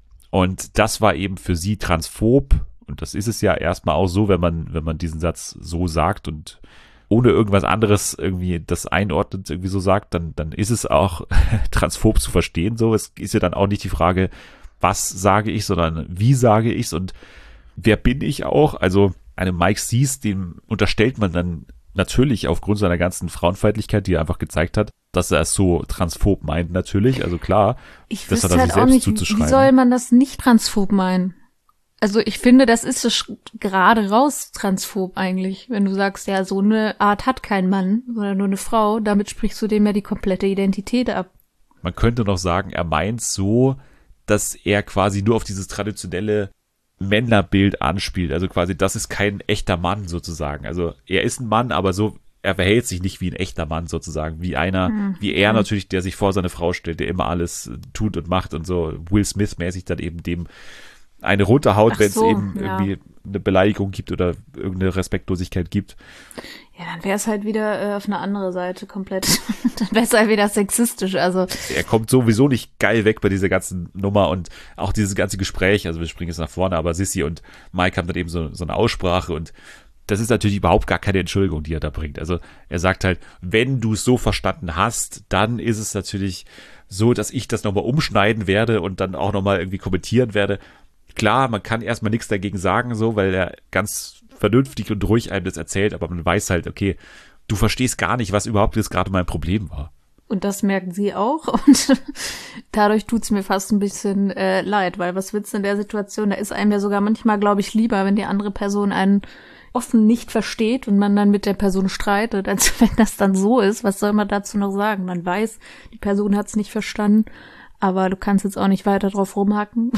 Speaker 1: Und das war eben für sie transphob. Und das ist es ja erstmal auch so, wenn man, wenn man diesen Satz so sagt und ohne irgendwas anderes irgendwie das einordnet, irgendwie so sagt, dann, dann ist es auch transphob zu verstehen. So, es ist ja dann auch nicht die Frage, was sage ich, sondern wie sage ich's und wer bin ich auch? Also einem Mike Cease, dem unterstellt man dann natürlich aufgrund seiner ganzen Frauenfeindlichkeit, die er einfach gezeigt hat, dass er es so transphob meint, natürlich. Also klar,
Speaker 2: ich
Speaker 1: das hat
Speaker 2: wüsste
Speaker 1: er
Speaker 2: halt
Speaker 1: sich
Speaker 2: auch
Speaker 1: selbst
Speaker 2: nicht,
Speaker 1: zuzuschreiben.
Speaker 2: wie soll man das nicht transphob meinen? Also ich finde, das ist so gerade raus transphob eigentlich, wenn du sagst, ja, so eine Art hat kein Mann, sondern nur eine Frau, damit sprichst du dem ja die komplette Identität ab.
Speaker 1: Man könnte noch sagen, er meint so, dass er quasi nur auf dieses traditionelle Männerbild anspielt, also quasi, das ist kein echter Mann sozusagen. Also er ist ein Mann, aber so, er verhält sich nicht wie ein echter Mann sozusagen, wie einer, mhm. wie er natürlich, der sich vor seine Frau stellt, der immer alles tut und macht und so Will Smith-mäßig dann eben dem eine runterhaut, wenn es
Speaker 2: so,
Speaker 1: eben
Speaker 2: ja.
Speaker 1: irgendwie eine Beleidigung gibt oder irgendeine Respektlosigkeit gibt.
Speaker 2: Ja, dann wäre es halt wieder äh, auf eine andere Seite komplett. Dann wäre es halt wieder sexistisch. Also
Speaker 1: er kommt sowieso nicht geil weg bei dieser ganzen Nummer und auch dieses ganze Gespräch, also wir springen jetzt nach vorne, aber Sissy und Mike haben dann eben so, so eine Aussprache und das ist natürlich überhaupt gar keine Entschuldigung, die er da bringt. Also er sagt halt, wenn du es so verstanden hast, dann ist es natürlich so, dass ich das nochmal umschneiden werde und dann auch nochmal irgendwie kommentieren werde. Klar, man kann erstmal nichts dagegen sagen, so, weil er ganz vernünftig und ruhig einem das erzählt, aber man weiß halt, okay, du verstehst gar nicht, was überhaupt jetzt gerade mein Problem war.
Speaker 2: Und das merken sie auch und dadurch tut's mir fast ein bisschen äh, leid, weil was willst du in der Situation? Da ist einem ja sogar manchmal, glaube ich, lieber, wenn die andere Person einen offen nicht versteht und man dann mit der Person streitet, als wenn das dann so ist. Was soll man dazu noch sagen? Man weiß, die Person hat's nicht verstanden, aber du kannst jetzt auch nicht weiter drauf rumhacken.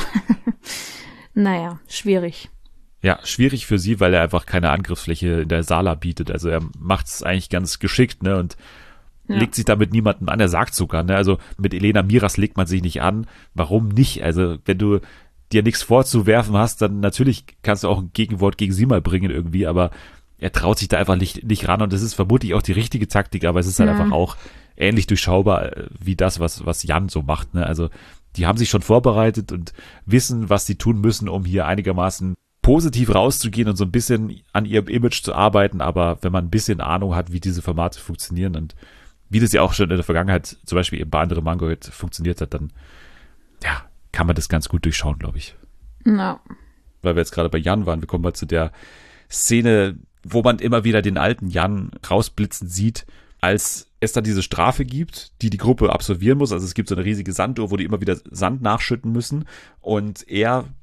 Speaker 2: Naja, schwierig.
Speaker 1: Ja, schwierig für sie, weil er einfach keine Angriffsfläche in der Sala bietet. Also er macht es eigentlich ganz geschickt, ne, und ja. legt sich damit niemanden an. Er sagt sogar, ne, also mit Elena Miras legt man sich nicht an. Warum nicht? Also wenn du dir nichts vorzuwerfen hast, dann natürlich kannst du auch ein Gegenwort gegen sie mal bringen irgendwie, aber er traut sich da einfach nicht, nicht ran und das ist vermutlich auch die richtige Taktik, aber es ist halt ja. einfach auch ähnlich durchschaubar wie das, was, was Jan so macht, ne, also die haben sich schon vorbereitet und wissen, was sie tun müssen, um hier einigermaßen positiv rauszugehen und so ein bisschen an ihrem Image zu arbeiten. Aber wenn man ein bisschen Ahnung hat, wie diese Formate funktionieren und wie das ja auch schon in der Vergangenheit zum Beispiel eben bei anderen Mangold funktioniert hat, dann ja, kann man das ganz gut durchschauen, glaube ich.
Speaker 2: No.
Speaker 1: Weil wir jetzt gerade bei Jan waren, wir kommen mal zu der Szene, wo man immer wieder den alten Jan rausblitzen sieht, als es dann diese Strafe gibt, die die Gruppe absolvieren muss. Also es gibt so eine riesige Sanduhr, wo die immer wieder Sand nachschütten müssen. Und er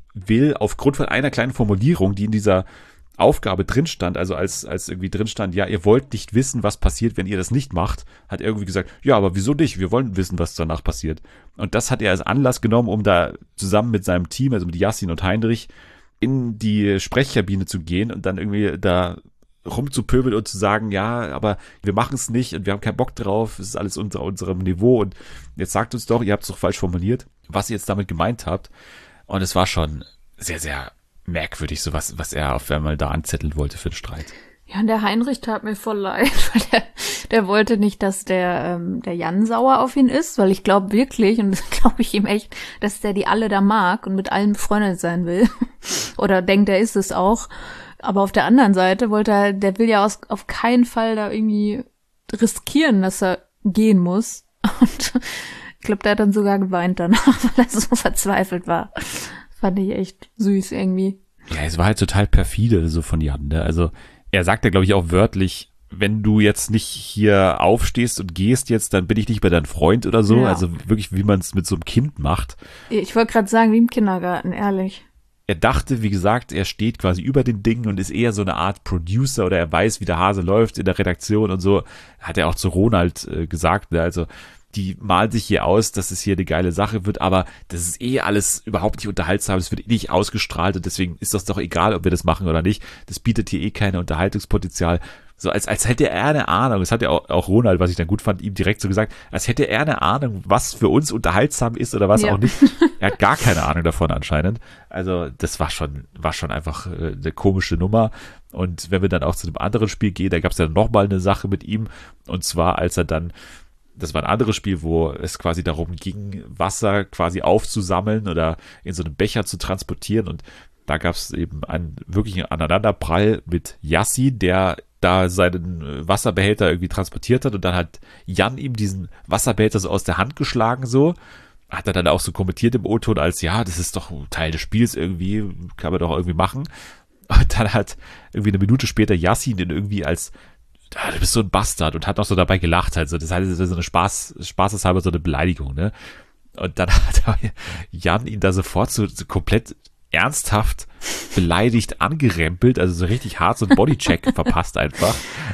Speaker 1: will aufgrund von einer kleinen Formulierung, die in dieser Aufgabe drin stand, also als, als irgendwie drin stand, ja, ihr wollt nicht wissen, was passiert, wenn ihr das nicht macht, hat er irgendwie gesagt, ja, aber wieso nicht? Wir wollen wissen, was danach passiert. Und das hat er als Anlass genommen, um da zusammen mit seinem Team, also mit Yassin und Heinrich, in die Sprechkabine zu gehen und dann irgendwie da rumzupöbeln und zu sagen, ja, aber wir machen es nicht und wir haben keinen Bock drauf, es ist alles unter unserem Niveau und jetzt sagt uns doch, ihr habt es doch falsch formuliert, was ihr jetzt damit gemeint habt. Und es war schon sehr, sehr merkwürdig, so was, was er auf einmal da anzetteln wollte für den Streit.
Speaker 2: Ja, und der Heinrich tat mir voll leid, weil der, der wollte nicht, dass der, ähm, der Jan sauer auf ihn ist, weil ich glaube wirklich, und das glaube ich ihm echt, dass der die alle da mag und mit allen befreundet sein will. Oder denkt, er ist es auch. Aber auf der anderen Seite wollte er, der will ja aus, auf keinen Fall da irgendwie riskieren, dass er gehen muss. Und ich glaube, der hat dann sogar geweint danach, weil er so verzweifelt war. Fand ich echt süß irgendwie.
Speaker 1: Ja, es war halt total perfide so von Jan, ne? Also er sagt ja, glaube ich, auch wörtlich, wenn du jetzt nicht hier aufstehst und gehst jetzt, dann bin ich nicht mehr dein Freund oder so. Ja. Also wirklich, wie man es mit so einem Kind macht.
Speaker 2: Ich wollte gerade sagen, wie im Kindergarten, ehrlich.
Speaker 1: Er dachte, wie gesagt, er steht quasi über den Dingen und ist eher so eine Art Producer oder er weiß, wie der Hase läuft in der Redaktion und so. Hat er auch zu Ronald äh, gesagt, ne? Also die malt sich hier aus, dass es hier eine geile Sache wird, aber das ist eh alles überhaupt nicht unterhaltsam, es wird eh nicht ausgestrahlt und deswegen ist das doch egal, ob wir das machen oder nicht. Das bietet hier eh keine Unterhaltungspotenzial. So als, als hätte er eine Ahnung, das hat ja auch, auch Ronald, was ich dann gut fand, ihm direkt so gesagt, als hätte er eine Ahnung, was für uns unterhaltsam ist oder was ja. auch nicht. Er hat gar keine Ahnung davon anscheinend. Also das war schon, war schon einfach äh, eine komische Nummer. Und wenn wir dann auch zu einem anderen Spiel gehen, da gab es ja nochmal eine Sache mit ihm, und zwar als er dann, das war ein anderes Spiel, wo es quasi darum ging, Wasser quasi aufzusammeln oder in so einem Becher zu transportieren. Und da gab es eben einen wirklichen Aneinanderprall mit Yassin, der da seinen Wasserbehälter irgendwie transportiert hat. Und dann hat Jan ihm diesen Wasserbehälter so aus der Hand geschlagen, so. Hat er dann auch so kommentiert im O-Ton als, ja, das ist doch Teil des Spiels irgendwie, kann man doch irgendwie machen. Und dann hat irgendwie eine Minute später Yassin den irgendwie als, du bist so ein Bastard, und hat noch so dabei gelacht, also das heißt, das ist so eine Spaß, spaßeshalber so eine Beleidigung, ne? Und dann hat Jan ihn da sofort so, so komplett ernsthaft beleidigt angerempelt, also so richtig hart so einen Bodycheck verpasst einfach.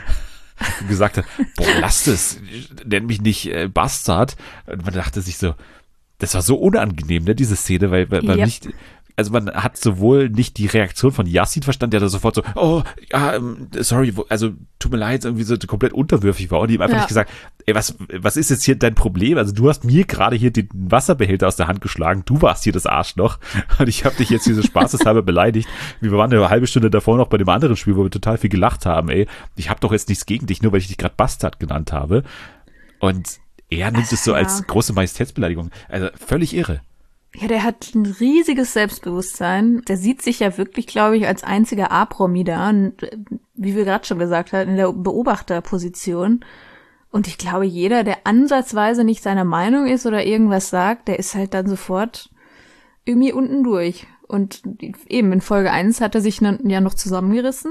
Speaker 1: Und gesagt hat, boah, lass das, nenn mich nicht äh, Bastard. Und man dachte sich so, das war so unangenehm, ne, diese Szene, weil, weil man yep. nicht, also man hat sowohl nicht die Reaktion von Yassin verstanden, der da sofort so, oh, ja, sorry, also tut mir leid, irgendwie so komplett unterwürfig war und ihm einfach ja. nicht gesagt, ey, was, was ist jetzt hier dein Problem? Also du hast mir gerade hier den Wasserbehälter aus der Hand geschlagen, du warst hier das Arschloch und ich habe dich jetzt hier so spaßeshalber beleidigt. Wir waren eine halbe Stunde davor noch bei dem anderen Spiel, wo wir total viel gelacht haben, ey. Ich habe doch jetzt nichts gegen dich, nur weil ich dich gerade Bastard genannt habe. Und er nimmt es so ja. als große Majestätsbeleidigung. Also völlig irre.
Speaker 2: Ja, der hat ein riesiges Selbstbewusstsein. Der sieht sich ja wirklich, glaube ich, als einziger A-Promi da. Und wie wir gerade schon gesagt haben, in der Beobachterposition. Und ich glaube, jeder, der ansatzweise nicht seiner Meinung ist oder irgendwas sagt, der ist halt dann sofort irgendwie unten durch. Und eben in Folge eins hat er sich ja noch zusammengerissen.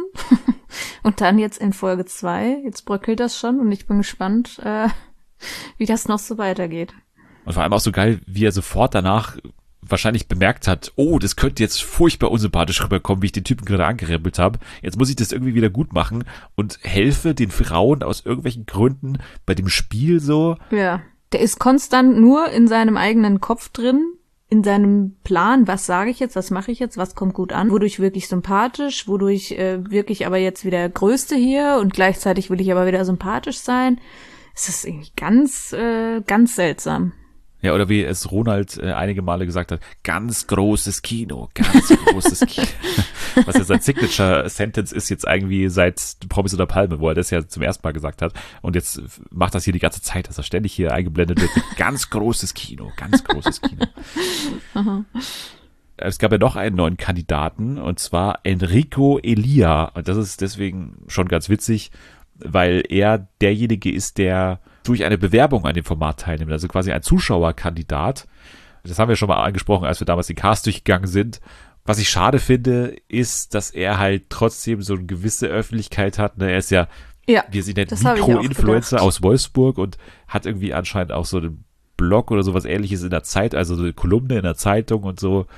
Speaker 2: Und dann jetzt in Folge zwei, jetzt bröckelt das schon. Und ich bin gespannt, äh, wie das noch so weitergeht.
Speaker 1: Und vor allem auch so geil, wie er sofort danach wahrscheinlich bemerkt hat, oh, das könnte jetzt furchtbar unsympathisch rüberkommen, wie ich den Typen gerade angerempelt habe. Jetzt muss ich das irgendwie wieder gut machen und helfe den Frauen aus irgendwelchen Gründen bei dem Spiel so.
Speaker 2: Ja, der ist konstant nur in seinem eigenen Kopf drin, in seinem Plan, was sage ich jetzt, was mache ich jetzt, was kommt gut an, wodurch wirklich sympathisch, wodurch äh, wirklich aber jetzt wieder Größte hier und gleichzeitig will ich aber wieder sympathisch sein. Es ist irgendwie ganz, äh, ganz seltsam.
Speaker 1: Ja, oder wie es Ronald äh, einige Male gesagt hat, ganz großes Kino, ganz großes Kino. Was ja sein Signature-Sentence ist jetzt irgendwie seit Promis oder Palme, wo er das ja zum ersten Mal gesagt hat. Und jetzt macht das hier die ganze Zeit, dass er ständig hier eingeblendet wird. Ganz großes Kino, ganz großes Kino. Aha. Es gab ja noch einen neuen Kandidaten, und zwar Enrico Elia. Und das ist deswegen schon ganz witzig, weil er derjenige ist, der durch eine Bewerbung an dem Format teilnimmt, also quasi ein Zuschauerkandidat. Das haben wir schon mal angesprochen, als wir damals den Cast durchgegangen sind. Was ich schade finde, ist, dass er halt trotzdem so eine gewisse Öffentlichkeit hat. Er ist ja,
Speaker 2: ja
Speaker 1: wie sie nennt, Mikro-Influencer aus Wolfsburg und hat irgendwie anscheinend auch so einen Blog oder sowas Ähnliches in der Zeit, also so eine Kolumne in der Zeitung und so.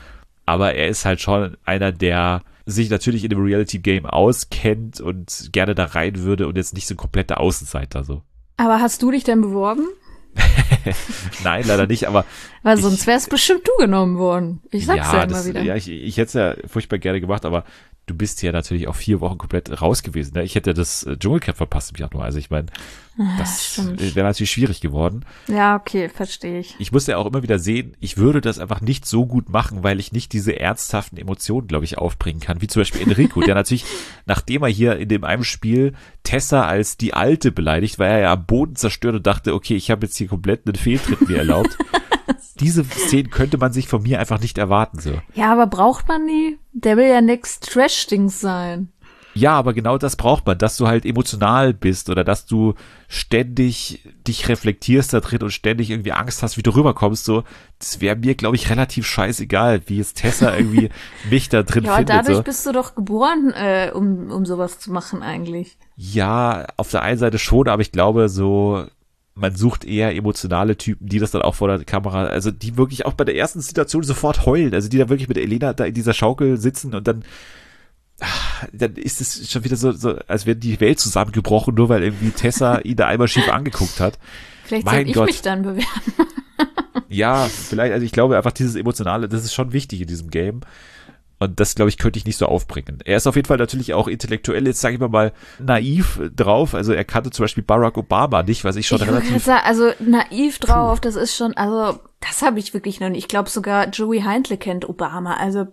Speaker 1: aber er ist halt schon einer, der sich natürlich in dem Reality-Game auskennt und gerne da rein würde und jetzt nicht so ein kompletter Außenseiter so.
Speaker 2: Aber hast du dich denn beworben?
Speaker 1: Nein, leider nicht, aber
Speaker 2: weil sonst wär's bestimmt du genommen worden. Ich sag's ja, ja immer
Speaker 1: das,
Speaker 2: wieder.
Speaker 1: Ja, ich, ich hätte es ja furchtbar gerne gemacht, aber du bist ja natürlich auch vier Wochen komplett raus gewesen. Ne? Ich hätte das äh, Dschungelcamp verpasst im Januar. Also ich meine, das wäre natürlich schwierig geworden.
Speaker 2: Ja, okay, verstehe ich.
Speaker 1: Ich musste ja auch immer wieder sehen, ich würde das einfach nicht so gut machen, weil ich nicht diese ernsthaften Emotionen, glaube ich, aufbringen kann. Wie zum Beispiel Enrico, der natürlich, nachdem er hier in dem einen Spiel Tessa als die Alte beleidigt, weil er ja am Boden zerstört und dachte, okay, ich habe jetzt hier komplett einen Fehltritt mir erlaubt. Diese Szenen könnte man sich von mir einfach nicht erwarten, so.
Speaker 2: Ja, aber braucht man die? Der will ja nix Trash-Dings sein.
Speaker 1: Ja, aber genau das braucht man, dass du halt emotional bist oder dass du ständig dich reflektierst da drin und ständig irgendwie Angst hast, wie du rüberkommst, so. Das wäre mir, glaube ich, relativ scheißegal, wie es Tessa irgendwie mich da drin
Speaker 2: ja,
Speaker 1: findet.
Speaker 2: Ja, dadurch
Speaker 1: so.
Speaker 2: bist du doch geboren, äh, um, um sowas zu machen eigentlich.
Speaker 1: Ja, auf der einen Seite schon, aber ich glaube so, man sucht eher emotionale Typen, die das dann auch vor der Kamera, also die wirklich auch bei der ersten Situation sofort heulen, also die da wirklich mit Elena da in dieser Schaukel sitzen und dann, dann ist es schon wieder so, so als wäre die Welt zusammengebrochen, nur weil irgendwie Tessa ihn da einmal schief angeguckt hat.
Speaker 2: Vielleicht soll ich
Speaker 1: Gott.
Speaker 2: mich dann bewerben.
Speaker 1: Ja, vielleicht, also ich glaube einfach dieses Emotionale, das ist schon wichtig in diesem Game. Und das, glaube ich, könnte ich nicht so aufbringen. Er ist auf jeden Fall natürlich auch intellektuell, jetzt sage ich mal mal, naiv drauf. Also er kannte zum Beispiel Barack Obama nicht, was ich schon
Speaker 2: ich
Speaker 1: relativ...
Speaker 2: Sagen, also naiv drauf, Puh. Das ist schon, also das habe ich wirklich noch nicht. Ich glaube sogar Joey Heindle kennt Obama. Also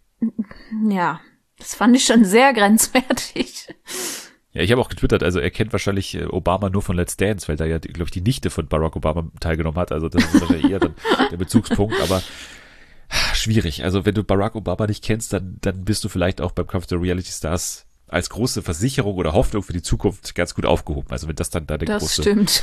Speaker 2: ja, das fand ich schon sehr grenzwertig.
Speaker 1: Ja, ich habe auch getwittert, also er kennt wahrscheinlich Obama nur von Let's Dance, weil da ja, glaube ich, die Nichte von Barack Obama teilgenommen hat. Also das ist wahrscheinlich eher dann der Bezugspunkt, aber... Schwierig. Also wenn du Barack Obama nicht kennst, dann, dann bist du vielleicht auch beim Kampf der Reality Stars als große Versicherung oder Hoffnung für die Zukunft ganz gut aufgehoben. Also wenn das dann deine
Speaker 2: das
Speaker 1: große...
Speaker 2: Das stimmt.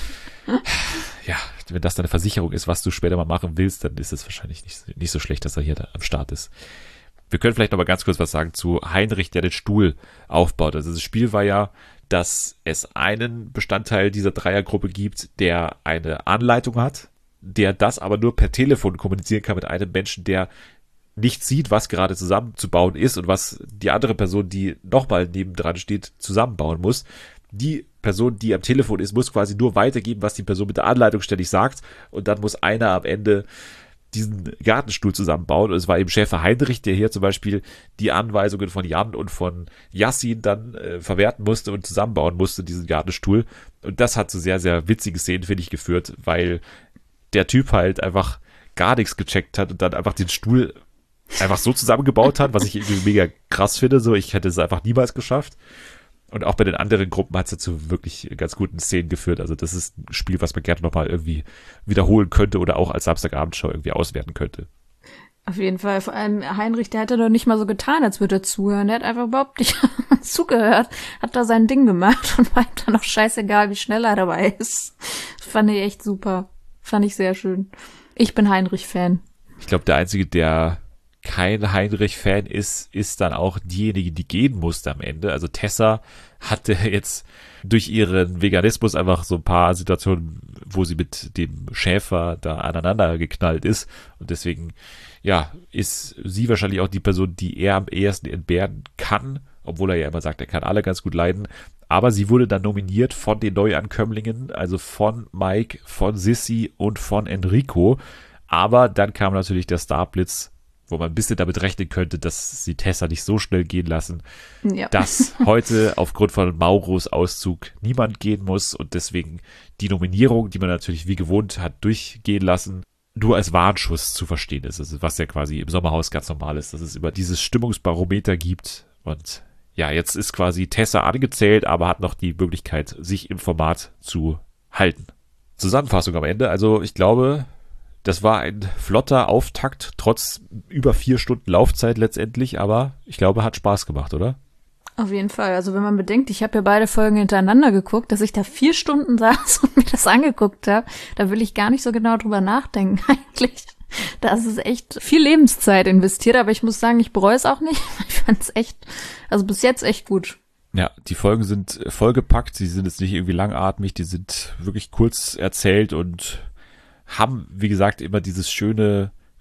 Speaker 1: Ja, wenn das deine Versicherung ist, was du später mal machen willst, dann ist es wahrscheinlich nicht, nicht so schlecht, dass er hier da am Start ist. Wir können vielleicht noch mal ganz kurz was sagen zu Heinrich, der den Stuhl aufbaut. Also das Spiel war ja, dass es einen Bestandteil dieser Dreiergruppe gibt, der eine Anleitung hat, der das aber nur per Telefon kommunizieren kann mit einem Menschen, der nicht sieht, was gerade zusammenzubauen ist und was die andere Person, die nochmal nebendran steht, zusammenbauen muss. Die Person, die am Telefon ist, muss quasi nur weitergeben, was die Person mit der Anleitung ständig sagt und dann muss einer am Ende diesen Gartenstuhl zusammenbauen. Und es war eben Schäfer Heinrich, der hier zum Beispiel die Anweisungen von Jan und von Yassin dann äh, verwerten musste und zusammenbauen musste, diesen Gartenstuhl. Und das hat zu sehr, sehr witzigen Szenen, finde ich, geführt, weil der Typ halt einfach gar nichts gecheckt hat und dann einfach den Stuhl einfach so zusammengebaut hat, was ich irgendwie mega krass finde. So, ich hätte es einfach niemals geschafft. Und auch bei den anderen Gruppen hat es zu wirklich ganz guten Szenen geführt. Also das ist ein Spiel, was man gerne nochmal irgendwie wiederholen könnte oder auch als Samstagabendshow irgendwie auswerten könnte.
Speaker 2: Auf jeden Fall. Vor allem Heinrich, der hat ja doch nicht mal so getan, als würde er zuhören. Der hat einfach überhaupt nicht zugehört, hat da sein Ding gemacht und war ihm dann auch scheißegal, wie schnell er dabei ist. Das fand ich echt super. Fand ich sehr schön. Ich bin Heinrich-Fan.
Speaker 1: Ich glaube, der Einzige, der kein Heinrich-Fan ist, ist dann auch diejenige, die gehen musste am Ende. Also Tessa hatte jetzt durch ihren Veganismus einfach so ein paar Situationen, wo sie mit dem Schäfer da aneinander geknallt ist. Und deswegen, ja, ist sie wahrscheinlich auch die Person, die er am ehesten entbehren kann, obwohl er ja immer sagt, er kann alle ganz gut leiden. Aber sie wurde dann nominiert von den Neuankömmlingen, also von Mike, von Sissi und von Enrico. Aber dann kam natürlich der Starblitz, wo man ein bisschen damit rechnen könnte, dass sie Tessa nicht so schnell gehen lassen, ja. Dass heute aufgrund von Mauros Auszug niemand gehen muss und deswegen die Nominierung, die man natürlich wie gewohnt hat durchgehen lassen, nur als Warnschuss zu verstehen ist. Also was ja quasi im Sommerhaus ganz normal ist, dass es über dieses Stimmungsbarometer gibt. Und ja, jetzt ist quasi Tessa angezählt, aber hat noch die Möglichkeit, sich im Format zu halten. Zusammenfassung am Ende. Also ich glaube, das war ein flotter Auftakt, trotz über vier Stunden Laufzeit letztendlich, aber ich glaube, hat Spaß gemacht, oder?
Speaker 2: Auf jeden Fall. Also wenn man bedenkt, ich habe ja beide Folgen hintereinander geguckt, dass ich da vier Stunden saß und mir das angeguckt habe, da will ich gar nicht so genau drüber nachdenken eigentlich. Da ist es echt viel Lebenszeit investiert, aber ich muss sagen, ich bereue es auch nicht. Ich fand es echt, also bis jetzt echt gut.
Speaker 1: Ja, die Folgen sind vollgepackt, sie sind jetzt nicht irgendwie langatmig, die sind wirklich kurz erzählt und haben, wie gesagt, immer dieses schöne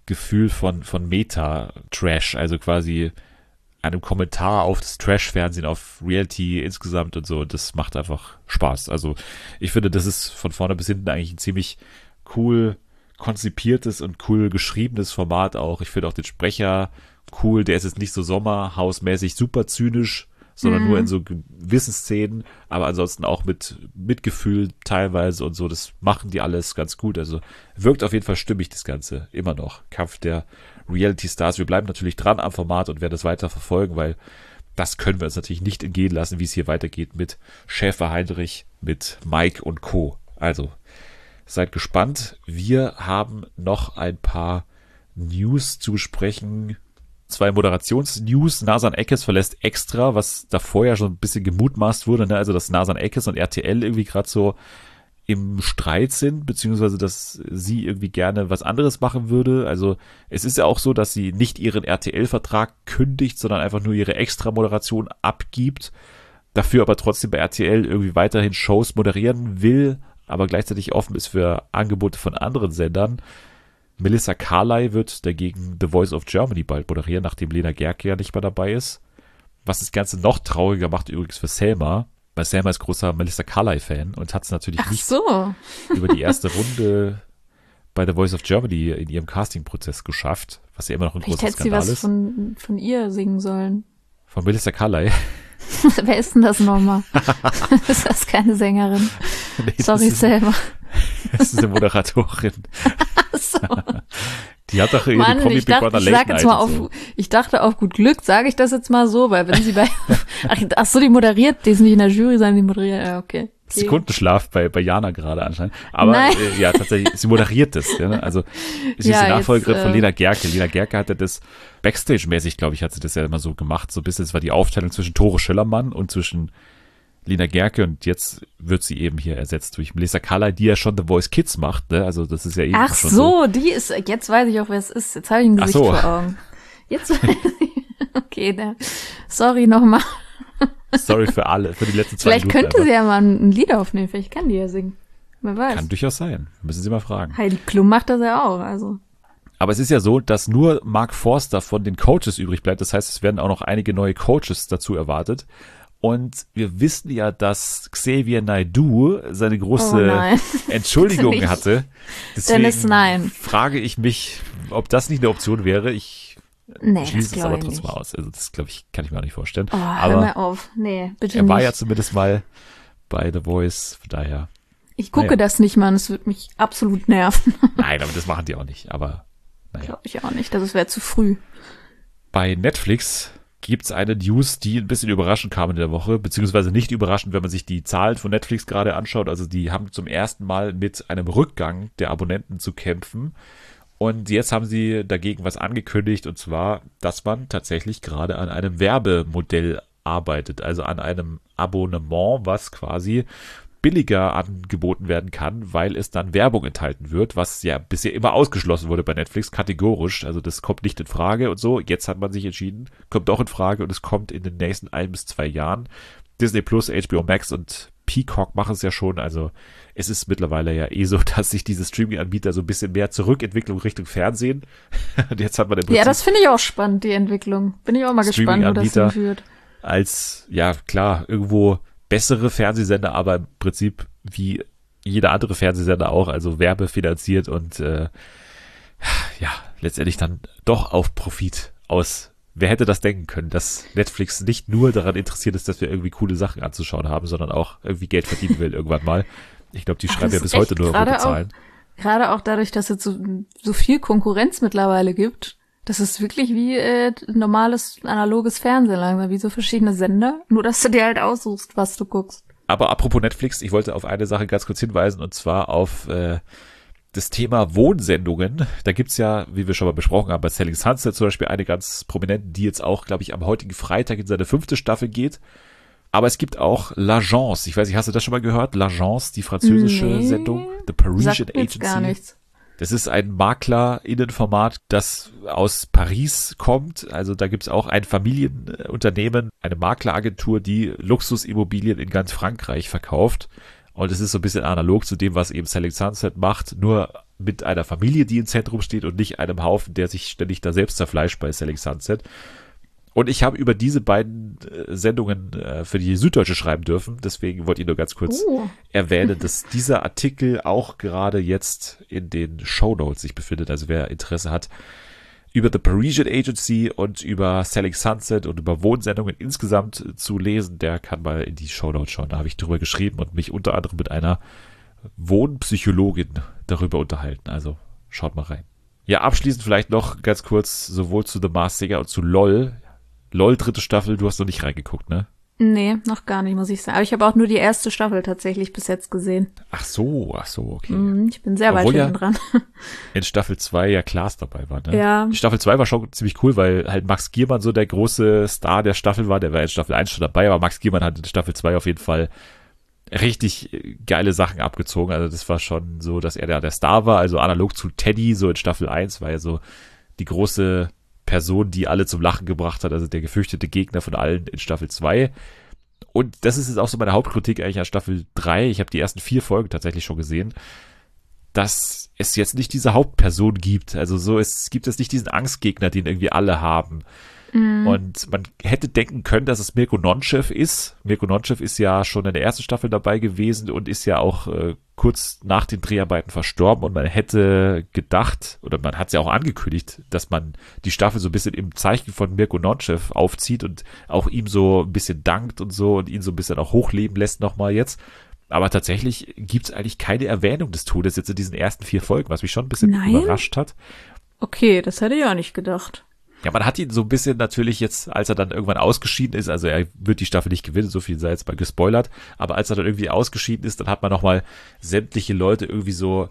Speaker 1: Gefühl von, von Meta-Trash, also quasi einem Kommentar auf das Trash-Fernsehen, auf Reality insgesamt und so. Das macht einfach Spaß. Also ich finde, das ist von vorne bis hinten eigentlich ein ziemlich cool konzipiertes und cool geschriebenes Format auch. Ich finde auch den Sprecher cool. Der ist jetzt nicht so sommerhausmäßig super zynisch, sondern mhm. nur in so gewissen Szenen, aber ansonsten auch mit Mitgefühl teilweise und so. Das machen die alles ganz gut. Also wirkt auf jeden Fall stimmig, das Ganze. Immer noch. Kampf der Reality Stars. Wir bleiben natürlich dran am Format und werden das weiter verfolgen, weil das können wir uns natürlich nicht entgehen lassen, wie es hier weitergeht mit Schäfer Heinrich, mit Mike und Co. Also, seid gespannt. Wir haben noch ein paar News zu besprechen. Zwei Moderations-News. Nasan Eckes verlässt Extra, was davor ja schon ein bisschen gemutmaßt wurde, ne? Also, dass Nasan Eckes und R T L irgendwie gerade so im Streit sind, beziehungsweise dass sie irgendwie gerne was anderes machen würde. Also es ist ja auch so, dass sie nicht ihren R T L-Vertrag kündigt, sondern einfach nur ihre Extra-Moderation abgibt, dafür aber trotzdem bei R T L irgendwie weiterhin Shows moderieren will, aber gleichzeitig offen ist für Angebote von anderen Sendern. Melissa Carley wird dagegen The Voice of Germany bald moderieren, nachdem Lena Gerke ja nicht mehr dabei ist. Was das Ganze noch trauriger macht übrigens für Selma, weil Selma ist großer Melissa Carley-Fan und hat es natürlich
Speaker 2: Ach
Speaker 1: nicht
Speaker 2: so.
Speaker 1: über die erste Runde bei The Voice of Germany in ihrem Casting-Prozess geschafft, was ja immer noch ein
Speaker 2: Vielleicht
Speaker 1: großer
Speaker 2: hätte sie
Speaker 1: Skandal
Speaker 2: was
Speaker 1: ist.
Speaker 2: Von, von ihr singen sollen.
Speaker 1: Von Melissa Carley.
Speaker 2: Wer ist denn das nochmal? Ist das keine Sängerin?
Speaker 1: Nee,
Speaker 2: Sorry,
Speaker 1: das ist,
Speaker 2: Selma.
Speaker 1: Das ist eine Moderatorin.
Speaker 2: So.
Speaker 1: Die hat doch hier
Speaker 2: Mann,
Speaker 1: die Promi
Speaker 2: ich
Speaker 1: Big
Speaker 2: dachte,
Speaker 1: Brother
Speaker 2: ich
Speaker 1: Late
Speaker 2: sag jetzt
Speaker 1: Night
Speaker 2: mal
Speaker 1: und
Speaker 2: auf,
Speaker 1: so.
Speaker 2: ich dachte auf gut Glück, sage ich das jetzt mal so, weil wenn sie bei, ach, ach so, die moderiert, die ist nicht in der Jury, sondern die moderiert, ja, okay. okay.
Speaker 1: Sekundenschlaf bei, bei Jana gerade anscheinend. Aber äh, ja, tatsächlich, sie moderiert das. Ja, ne? Also sie
Speaker 2: Ja,
Speaker 1: ist die Nachfolgerin
Speaker 2: jetzt, äh,
Speaker 1: von Lena Gerke. Lena Gerke hatte das Backstage-mäßig, glaube ich, hat sie das ja immer so gemacht. So ein bisschen, es war die Aufteilung zwischen Tore Schillermann und zwischen Lena Gerke und jetzt wird sie eben hier ersetzt durch Melissa Carley, die ja schon The Voice Kids macht. Ne? Also das ist ja eben
Speaker 2: Ach
Speaker 1: schon
Speaker 2: so,
Speaker 1: so.
Speaker 2: die ist, jetzt weiß ich auch, wer es ist. Jetzt habe ich ein Gesicht
Speaker 1: Ach so.
Speaker 2: vor Augen. Jetzt weiß ich. Okay, ne. Sorry nochmal.
Speaker 1: Sorry für alle, für die letzten zwei
Speaker 2: Vielleicht
Speaker 1: Minuten.
Speaker 2: könnte sie ja mal ein Lied aufnehmen, vielleicht kann die ja singen. Wer weiß.
Speaker 1: Kann durchaus sein. Müssen Sie mal fragen.
Speaker 2: Heidi Klum macht das ja auch, also.
Speaker 1: Aber es ist ja so, dass nur Mark Forster von den Coaches übrig bleibt. Das heißt, es werden auch noch einige neue Coaches dazu erwartet. Und wir wissen ja, dass Xavier Naidoo seine große
Speaker 2: Oh nein.
Speaker 1: Entschuldigung
Speaker 2: Bitte nicht.
Speaker 1: hatte. Deswegen
Speaker 2: Dennis, nein.
Speaker 1: frage ich mich, ob das nicht eine Option wäre. Ich
Speaker 2: Nee, das
Speaker 1: schließe es
Speaker 2: glaube
Speaker 1: aber
Speaker 2: ich
Speaker 1: trotzdem
Speaker 2: nicht.
Speaker 1: aus. Also das, glaube ich, kann ich mir auch nicht vorstellen.
Speaker 2: Oh, hör
Speaker 1: aber
Speaker 2: mal auf. Nee, bitte
Speaker 1: er
Speaker 2: nicht.
Speaker 1: war ja zumindest mal bei The Voice. Von daher,
Speaker 2: ich gucke
Speaker 1: naja.
Speaker 2: das nicht, Mann. Es wird mich absolut nerven.
Speaker 1: nein, aber das machen die auch nicht. Aber naja.
Speaker 2: Glaube ich auch nicht. Das wäre zu früh.
Speaker 1: Bei Netflix gibt's eine News, die ein bisschen überraschend kam in der Woche, beziehungsweise nicht überraschend, wenn man sich die Zahlen von Netflix gerade anschaut. Also die haben zum ersten Mal mit einem Rückgang der Abonnenten zu kämpfen. Und jetzt haben sie dagegen was angekündigt, und zwar, dass man tatsächlich gerade an einem Werbemodell arbeitet, also an einem Abonnement, was quasi billiger angeboten werden kann, weil es dann Werbung enthalten wird, was ja bisher immer ausgeschlossen wurde bei Netflix, kategorisch. Also das kommt nicht in Frage und so. Jetzt hat man sich entschieden, kommt doch in Frage und es kommt in den nächsten ein bis zwei Jahren. Disney Plus, H B O Max und Peacock machen es ja schon. Also es ist mittlerweile ja eh so, dass sich diese Streaming-Anbieter so ein bisschen mehr zurückentwickeln Richtung Fernsehen. Und jetzt hat man im Prinzip
Speaker 2: Ja, das finde ich auch spannend, die Entwicklung. Bin ich auch mal gespannt, wo das
Speaker 1: Streaming-Anbieter
Speaker 2: hinführt.
Speaker 1: als, ja klar, irgendwo bessere Fernsehsender, aber im Prinzip wie jeder andere Fernsehsender auch, also werbefinanziert und äh, ja, letztendlich dann doch auf Profit aus. Wer hätte das denken können, dass Netflix nicht nur daran interessiert ist, dass wir irgendwie coole Sachen anzuschauen haben, sondern auch irgendwie Geld verdienen will irgendwann mal. Ich glaube, die
Speaker 2: Ach,
Speaker 1: schreiben
Speaker 2: das
Speaker 1: ja
Speaker 2: ist
Speaker 1: bis
Speaker 2: echt
Speaker 1: heute nur
Speaker 2: gerade
Speaker 1: rote Zahlen.
Speaker 2: Gerade auch dadurch, dass es so, so viel Konkurrenz mittlerweile gibt. Das ist wirklich wie äh, normales, analoges Fernsehen langsam, wie so verschiedene Sender. Nur, dass du dir halt aussuchst, was du guckst.
Speaker 1: Aber apropos Netflix, ich wollte auf eine Sache ganz kurz hinweisen, und zwar auf äh, das Thema Wohnsendungen. Da gibt's ja, wie wir schon mal besprochen haben, bei Selling Sunset zum Beispiel eine ganz prominente, die jetzt auch, glaube ich, am heutigen Freitag in seine fünfte Staffel geht. Aber es gibt auch L'Agence. Ich weiß nicht, hast du das schon mal gehört? L'Agence, die französische
Speaker 2: Nee.
Speaker 1: Sendung. The Parisian
Speaker 2: Sagt mir jetzt
Speaker 1: Agency.
Speaker 2: gar nichts.
Speaker 1: Das ist ein MaklerInnenformat, das aus Paris kommt. Also da gibt's auch ein Familienunternehmen, eine Makleragentur, die Luxusimmobilien in ganz Frankreich verkauft. Und es ist so ein bisschen analog zu dem, was eben Selling Sunset macht, nur mit einer Familie, die im Zentrum steht und nicht einem Haufen, der sich ständig da selbst zerfleischt bei Selling Sunset. Und ich habe über diese beiden äh, Sendungen äh, für die Süddeutsche schreiben dürfen. Deswegen wollte ich nur ganz kurz uh. erwähnen, dass dieser Artikel auch gerade jetzt in den Shownotes sich befindet. Also wer Interesse hat, über The Parisian Agency und über Selling Sunset und über Wohnsendungen insgesamt zu lesen, der kann mal in die Shownotes schauen. Da habe ich drüber geschrieben und mich unter anderem mit einer Wohnpsychologin darüber unterhalten. Also schaut mal rein. Ja, abschließend vielleicht noch ganz kurz sowohl zu The Masked Singer und zu LOL. LOL, dritte Staffel, du hast noch nicht reingeguckt, ne?
Speaker 2: Nee, noch gar nicht, muss ich sagen. Aber ich habe auch nur die erste Staffel tatsächlich bis jetzt gesehen.
Speaker 1: Ach so, ach so, okay.
Speaker 2: Mm, ich bin sehr Obwohl weit hinten ja dran.
Speaker 1: In Staffel zwei ja Klaas dabei war, ne?
Speaker 2: Ja.
Speaker 1: Die Staffel zwei war schon ziemlich cool, weil halt Max Giermann so der große Star der Staffel war. Der war in Staffel eins schon dabei, aber Max Giermann hat in Staffel zwei auf jeden Fall richtig geile Sachen abgezogen. Also das war schon so, dass er der, der Star war. Also analog zu Teddy, so in Staffel eins war er so die große Person, die alle zum Lachen gebracht hat, also der gefürchtete Gegner von allen in Staffel zwei. Und das ist jetzt auch so meine Hauptkritik eigentlich an Staffel drei. Ich habe die ersten vier Folgen tatsächlich schon gesehen, dass es jetzt nicht diese Hauptperson gibt. Also so, es gibt jetzt nicht diesen Angstgegner, den irgendwie alle haben. Mhm. Und man hätte denken können, dass es Mirko Nonchev ist. Mirko Nonchev ist ja schon in der ersten Staffel dabei gewesen und ist ja auch äh, kurz nach den Dreharbeiten verstorben. Und man hätte gedacht, oder man hat es ja auch angekündigt, dass man die Staffel so ein bisschen im Zeichen von Mirko Nonchev aufzieht und auch ihm so ein bisschen dankt und so und ihn so ein bisschen auch hochleben lässt nochmal jetzt. Aber tatsächlich gibt es eigentlich keine Erwähnung des Todes jetzt in diesen ersten vier Folgen, was mich schon ein bisschen Nein? überrascht hat.
Speaker 2: Okay, das hätte ich auch nicht gedacht.
Speaker 1: Ja, man hat ihn so ein bisschen natürlich jetzt, als er dann irgendwann ausgeschieden ist, also er wird die Staffel nicht gewinnen, so viel sei jetzt mal gespoilert, aber als er dann irgendwie ausgeschieden ist, dann hat man nochmal sämtliche Leute irgendwie so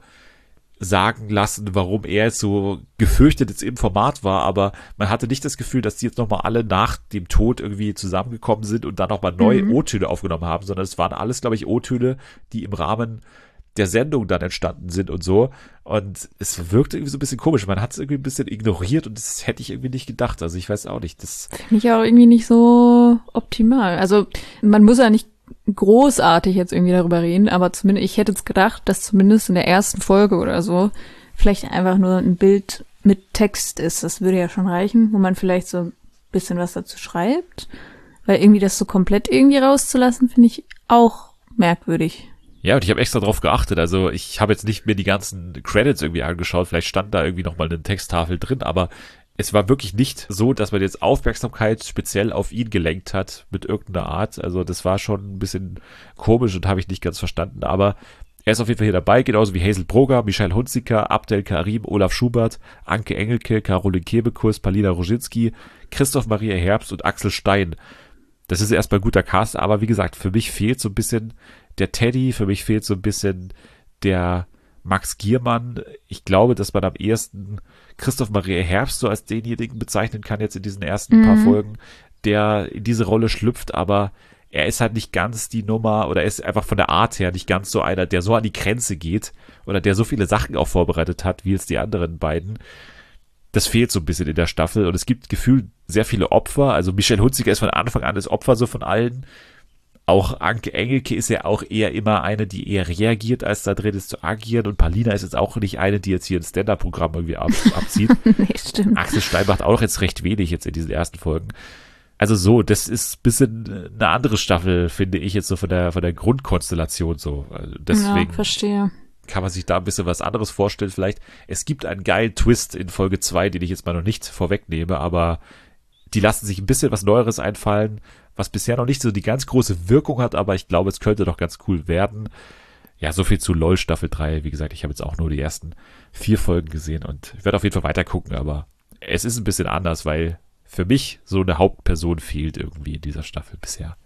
Speaker 1: sagen lassen, warum er jetzt so gefürchtet jetzt im Format war, aber man hatte nicht das Gefühl, dass die jetzt nochmal alle nach dem Tod irgendwie zusammengekommen sind und dann nochmal neue mhm. O-Töne aufgenommen haben, sondern es waren alles, glaube ich, O-Töne, die im Rahmen der Sendung dann entstanden sind und so. Und es wirkte irgendwie so ein bisschen komisch. Man hat es irgendwie ein bisschen ignoriert und das hätte ich irgendwie nicht gedacht. Also ich weiß auch nicht. Das
Speaker 2: finde ich auch irgendwie nicht so optimal. Also man muss ja nicht großartig jetzt irgendwie darüber reden, aber zumindest, ich hätte jetzt gedacht, dass zumindest in der ersten Folge oder so vielleicht einfach nur ein Bild mit Text ist. Das würde ja schon reichen, wo man vielleicht so ein bisschen was dazu schreibt. Weil irgendwie das so komplett irgendwie rauszulassen, finde ich auch merkwürdig.
Speaker 1: Ja, und ich habe extra drauf geachtet, also ich habe jetzt nicht mir die ganzen Credits irgendwie angeschaut, vielleicht stand da irgendwie nochmal eine Texttafel drin, aber es war wirklich nicht so, dass man jetzt Aufmerksamkeit speziell auf ihn gelenkt hat mit irgendeiner Art, also das war schon ein bisschen komisch und habe ich nicht ganz verstanden, aber er ist auf jeden Fall hier dabei, genauso wie Hazel Broger, Michael Hunziker, Abdel Karim, Olaf Schubert, Anke Engelke, Caroline Kebekus, Palina Roginski, Christoph Maria Herbst und Axel Stein. Das ist erstmal ein guter Cast, aber wie gesagt, für mich fehlt so ein bisschen der Teddy, für mich fehlt so ein bisschen der Max Giermann. Ich glaube, dass man am ehesten Christoph Maria Herbst so als denjenigen bezeichnen kann jetzt in diesen ersten mhm. paar Folgen, der in diese Rolle schlüpft, aber er ist halt nicht ganz die Nummer oder er ist einfach von der Art her nicht ganz so einer, der so an die Grenze geht oder der so viele Sachen auch vorbereitet hat, wie jetzt die anderen beiden. Das fehlt so ein bisschen in der Staffel und es gibt gefühlt sehr viele Opfer. Also Michelle Hunziker ist von Anfang an das Opfer so von allen. Auch Anke Engelke ist ja auch eher immer eine, die eher reagiert, als da drin ist zu agieren. Und Palina ist jetzt auch nicht eine, die jetzt hier ein Stand-Up-Programm irgendwie ab, abzieht.
Speaker 2: Nee, stimmt.
Speaker 1: Axel Stein macht auch jetzt recht wenig jetzt in diesen ersten Folgen. Also so, das ist ein bisschen eine andere Staffel, finde ich jetzt so von der, von der Grundkonstellation so. Also deswegen
Speaker 2: ja, verstehe.
Speaker 1: Kann man sich da ein bisschen was anderes vorstellen vielleicht. Es gibt einen geilen Twist in Folge zwei, den ich jetzt mal noch nicht vorwegnehme, aber die lassen sich ein bisschen was Neueres einfallen, was bisher noch nicht so die ganz große Wirkung hat, aber ich glaube, es könnte doch ganz cool werden. Ja, so viel zu LOL Staffel drei. Wie gesagt, ich habe jetzt auch nur die ersten vier Folgen gesehen und ich werde auf jeden Fall weiter gucken, aber es ist ein bisschen anders, weil für mich so eine Hauptperson fehlt irgendwie in dieser Staffel bisher.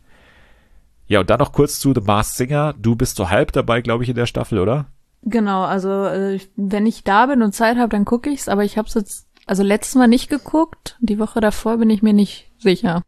Speaker 1: Ja, und dann noch kurz zu The Masked Singer. Du bist so halb dabei, glaube ich, in der Staffel, oder?
Speaker 2: Genau, also äh, wenn ich da bin und Zeit habe, dann gucke ich's, aber ich habe es jetzt also letztes Mal nicht geguckt. Die Woche davor bin ich mir nicht sicher.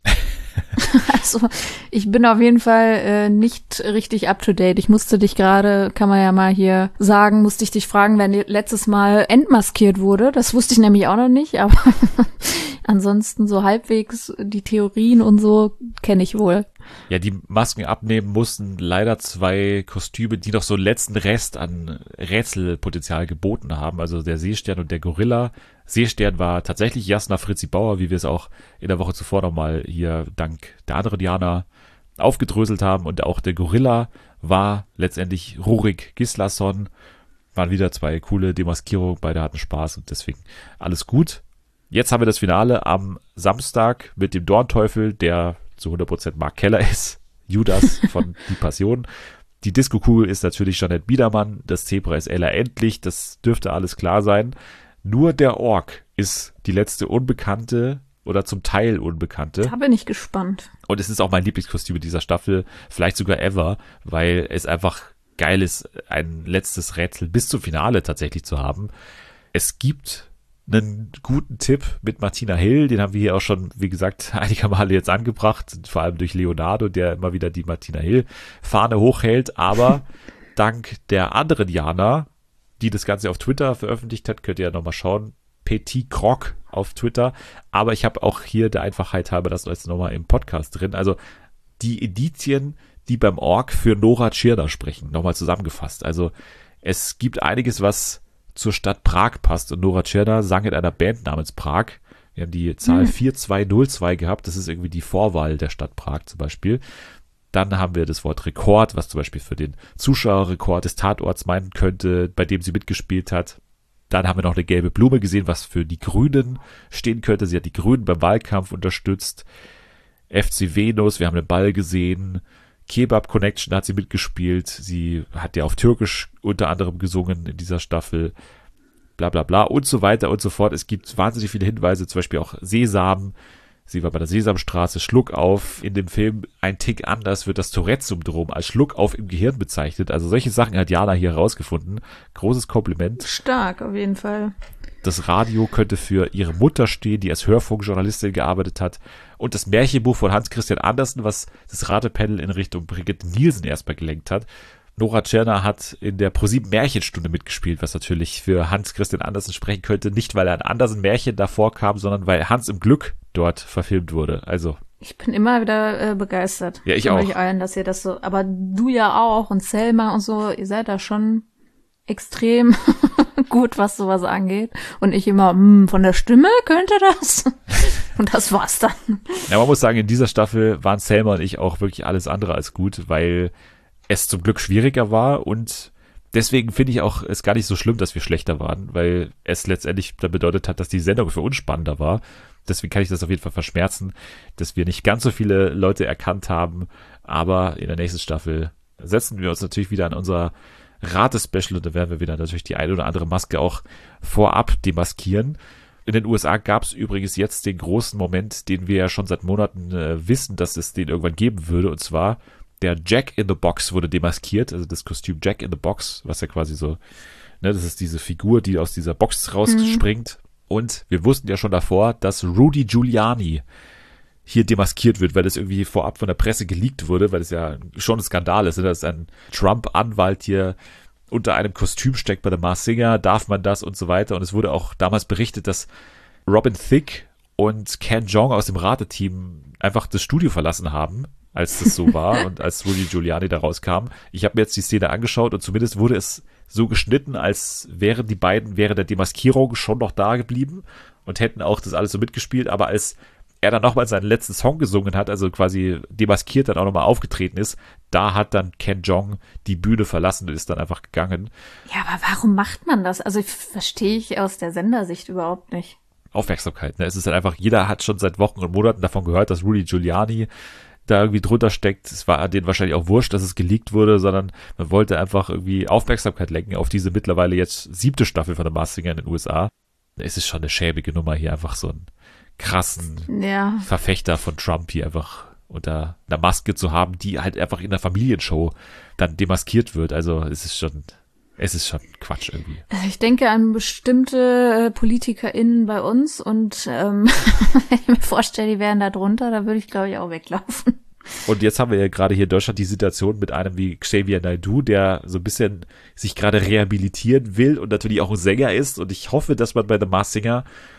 Speaker 2: Also ich bin auf jeden Fall äh, nicht richtig up to date. Ich musste dich gerade, kann man ja mal hier sagen, musste ich dich fragen, wer letztes Mal entmaskiert wurde. Das wusste ich nämlich auch noch nicht, aber Ansonsten so halbwegs die Theorien und so kenne ich wohl.
Speaker 1: Ja, die Masken abnehmen mussten leider zwei Kostüme, die noch so einen letzten Rest an Rätselpotenzial geboten haben. Also der Seestern und der Gorilla. Seestern war tatsächlich Jasna Fritzi Bauer, wie wir es auch in der Woche zuvor nochmal hier dank der anderen Diana aufgedröselt haben. Und auch der Gorilla war letztendlich Rurik Gislason. Waren wieder zwei coole Demaskierungen, beide hatten Spaß und deswegen alles gut. Jetzt haben wir das Finale am Samstag mit dem Dornteufel, der zu hundert Prozent Mark Keller ist. Judas von Die Passion. Die Disco-Kugel ist natürlich Jeanette Biedermann. Das Zebra ist Ella Endlich. Das dürfte alles klar sein. Nur der Ork ist die letzte Unbekannte oder zum Teil Unbekannte.
Speaker 2: Da bin ich gespannt.
Speaker 1: Und es ist auch mein Lieblingskostüm dieser Staffel. Vielleicht sogar ever, weil es einfach geil ist, ein letztes Rätsel bis zum Finale tatsächlich zu haben. Es gibt einen guten Tipp mit Martina Hill, den haben wir hier auch schon, wie gesagt, einige Male jetzt angebracht, vor allem durch Leonardo, der immer wieder die Martina Hill-Fahne hochhält, aber dank der anderen Jana, die das Ganze auf Twitter veröffentlicht hat, könnt ihr ja nochmal schauen, Petit Croc auf Twitter, aber ich habe auch hier der Einfachheit halber das jetzt nochmal im Podcast drin, also die Indizien, die beim Ork für Nora Tschirner sprechen, nochmal zusammengefasst. Also es gibt einiges, was zur Stadt Prag passt und Nora Tschirner sang in einer Band namens Prag. Wir haben die Zahl hm. vier zwei null zwei gehabt, das ist irgendwie die Vorwahl der Stadt Prag zum Beispiel. Dann haben wir das Wort Rekord, was zum Beispiel für den Zuschauerrekord des Tatorts meinen könnte, bei dem sie mitgespielt hat. Dann haben wir noch eine gelbe Blume gesehen, was für die Grünen stehen könnte. Sie hat die Grünen beim Wahlkampf unterstützt. F C Venus, wir haben einen Ball gesehen. Kebab Connection hat sie mitgespielt. Sie hat ja auf Türkisch unter anderem gesungen in dieser Staffel. Bla bla bla und so weiter und so fort. Es gibt wahnsinnig viele Hinweise, zum Beispiel auch Sesam. Sie war bei der Sesamstraße, Schluck auf. In dem Film ein Tick anders wird das Tourette-Syndrom als Schluck auf im Gehirn bezeichnet. Also solche Sachen hat Jana hier herausgefunden. Großes Kompliment.
Speaker 2: Stark, auf jeden Fall.
Speaker 1: Das Radio könnte für ihre Mutter stehen, die als Hörfunkjournalistin gearbeitet hat. Und das Märchenbuch von Hans Christian Andersen, was das Ratepanel in Richtung Brigitte Nielsen erstmal gelenkt hat. Nora Tschirner hat in der ProSieben Märchenstunde mitgespielt, was natürlich für Hans Christian Andersen sprechen könnte. Nicht, weil er ein Andersen Märchen davor kam, sondern weil Hans im Glück dort verfilmt wurde. Also
Speaker 2: ich bin immer wieder äh, begeistert.
Speaker 1: Ja, ich
Speaker 2: von
Speaker 1: auch.
Speaker 2: Euch allen, dass ihr das so, aber du ja auch und Selma und so, ihr seid da schon extrem gut, was sowas angeht. Und ich immer, hm, von der Stimme könnte das. Und das war's dann.
Speaker 1: Ja, man muss sagen, in dieser Staffel waren Selma und ich auch wirklich alles andere als gut, weil es zum Glück schwieriger war und deswegen finde ich auch es gar nicht so schlimm, dass wir schlechter waren, weil es letztendlich dann bedeutet hat, dass die Sendung für uns spannender war. Deswegen kann ich das auf jeden Fall verschmerzen, dass wir nicht ganz so viele Leute erkannt haben, aber in der nächsten Staffel setzen wir uns natürlich wieder an unser Rate-Special und da werden wir wieder natürlich die eine oder andere Maske auch vorab demaskieren. In den U S A gab es übrigens jetzt den großen Moment, den wir ja schon seit Monaten äh, wissen, dass es den irgendwann geben würde, und zwar der Jack in the Box wurde demaskiert, also das Kostüm Jack in the Box, was ja quasi so, ne, das ist diese Figur, die aus dieser Box rausspringt. Mhm. Und wir wussten ja schon davor, dass Rudy Giuliani hier demaskiert wird, weil das irgendwie vorab von der Presse geleakt wurde, weil das ja schon ein Skandal ist, ne? Dass ein Trump-Anwalt hier unter einem Kostüm steckt bei The Masked Singer, darf man das und so weiter. Und es wurde auch damals berichtet, dass Robin Thicke und Ken Jeong aus dem Rateteam einfach das Studio verlassen haben, als das so war und als Rudy Giuliani da rauskam. Ich habe mir jetzt die Szene angeschaut und zumindest wurde es so geschnitten, als wären die beiden während der Demaskierung schon noch da geblieben und hätten auch das alles so mitgespielt, aber als er dann nochmal seinen letzten Song gesungen hat, also quasi demaskiert dann auch nochmal aufgetreten ist, da hat dann Ken Jeong die Bühne verlassen und ist dann einfach gegangen.
Speaker 2: Ja, aber warum macht man das? Also verstehe ich aus der Sendersicht überhaupt nicht.
Speaker 1: Aufmerksamkeit, ne? Es ist halt einfach, jeder hat schon seit Wochen und Monaten davon gehört, dass Rudy Giuliani da irgendwie drunter steckt. Es war denen wahrscheinlich auch wurscht, dass es geleakt wurde, sondern man wollte einfach irgendwie Aufmerksamkeit lenken auf diese mittlerweile jetzt siebte Staffel von The Masked Singer in den U S A. Es ist schon eine schäbige Nummer, hier einfach so einen krassen
Speaker 2: ja.
Speaker 1: Verfechter von Trump hier einfach unter einer Maske zu haben, die halt einfach in der Familienshow dann demaskiert wird. Also es ist schon, es ist schon Quatsch irgendwie.
Speaker 2: Ich denke an bestimmte äh, PolitikerInnen bei uns und ähm, wenn ich mir vorstelle, die wären da drunter, da würde ich, glaube ich, auch weglaufen.
Speaker 1: Und jetzt haben wir ja gerade hier in Deutschland die Situation mit einem wie Xavier Naidoo, der so ein bisschen sich gerade rehabilitieren will und natürlich auch ein Sänger ist. Und ich hoffe, dass man bei The Masked Singer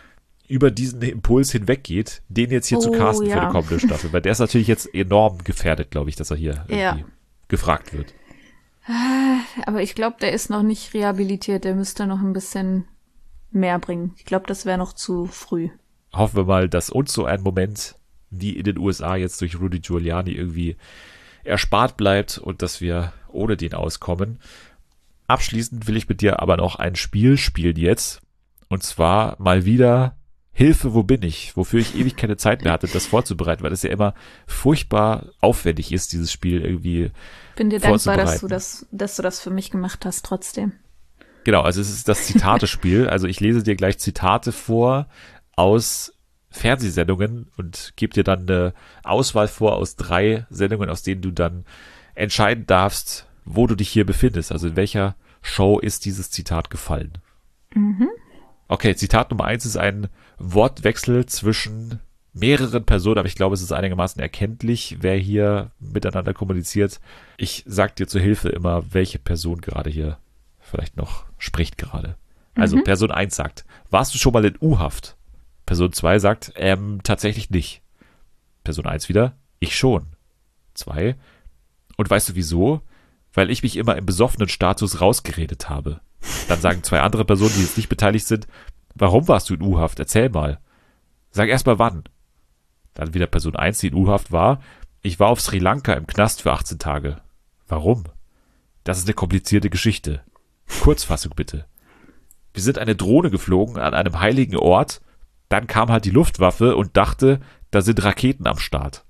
Speaker 1: über diesen Impuls hinweggeht, den jetzt hier
Speaker 2: Oh,
Speaker 1: zu casten
Speaker 2: ja.
Speaker 1: für die kommende Staffel. Weil der ist natürlich jetzt enorm gefährdet, glaube ich, dass er hier
Speaker 2: Ja.
Speaker 1: irgendwie gefragt wird.
Speaker 2: Aber ich glaube, der ist noch nicht rehabilitiert. Der müsste noch ein bisschen mehr bringen. Ich glaube, das wäre noch zu früh.
Speaker 1: Hoffen wir mal, dass uns so ein Moment wie in den U S A jetzt durch Rudy Giuliani irgendwie erspart bleibt und dass wir ohne den auskommen. Abschließend will ich mit dir aber noch ein Spiel spielen jetzt. Und zwar mal wieder Hilfe, wo bin ich? Wofür ich ewig keine Zeit mehr hatte, das vorzubereiten, weil es ja immer furchtbar aufwendig ist, dieses Spiel irgendwie
Speaker 2: Bin dir dankbar, dass
Speaker 1: vorzubereiten.
Speaker 2: du das, dass du das für mich gemacht hast, trotzdem.
Speaker 1: Genau, also es ist das Zitate-Spiel. Also ich lese dir gleich Zitate vor aus Fernsehsendungen und gebe dir dann eine Auswahl vor aus drei Sendungen, aus denen du dann entscheiden darfst, wo du dich hier befindest. Also in welcher Show ist dieses Zitat gefallen.
Speaker 2: Mhm.
Speaker 1: Okay, Zitat Nummer eins ist ein Wortwechsel zwischen mehreren Personen, aber ich glaube, es ist einigermaßen erkenntlich, wer hier miteinander kommuniziert. Ich sag dir zur Hilfe immer, welche Person gerade hier vielleicht noch spricht gerade. Also
Speaker 2: Mhm.
Speaker 1: Person eins sagt, warst du schon mal in U-Haft? Person zwei sagt, ähm, tatsächlich nicht. Person eins wieder, ich schon. zwei Und weißt du wieso? Weil ich mich immer im besoffenen Status rausgeredet habe. Dann sagen zwei andere Personen, die jetzt nicht beteiligt sind, warum warst du in U-Haft? Erzähl mal. Sag erst mal wann. Dann wieder Person eins, die in U-Haft war. Ich war auf Sri Lanka im Knast für achtzehn Tage. Warum? Das ist eine komplizierte Geschichte. Kurzfassung bitte. Wir sind eine Drohne geflogen an einem heiligen Ort. Dann kam halt die Luftwaffe und dachte, da sind Raketen am Start.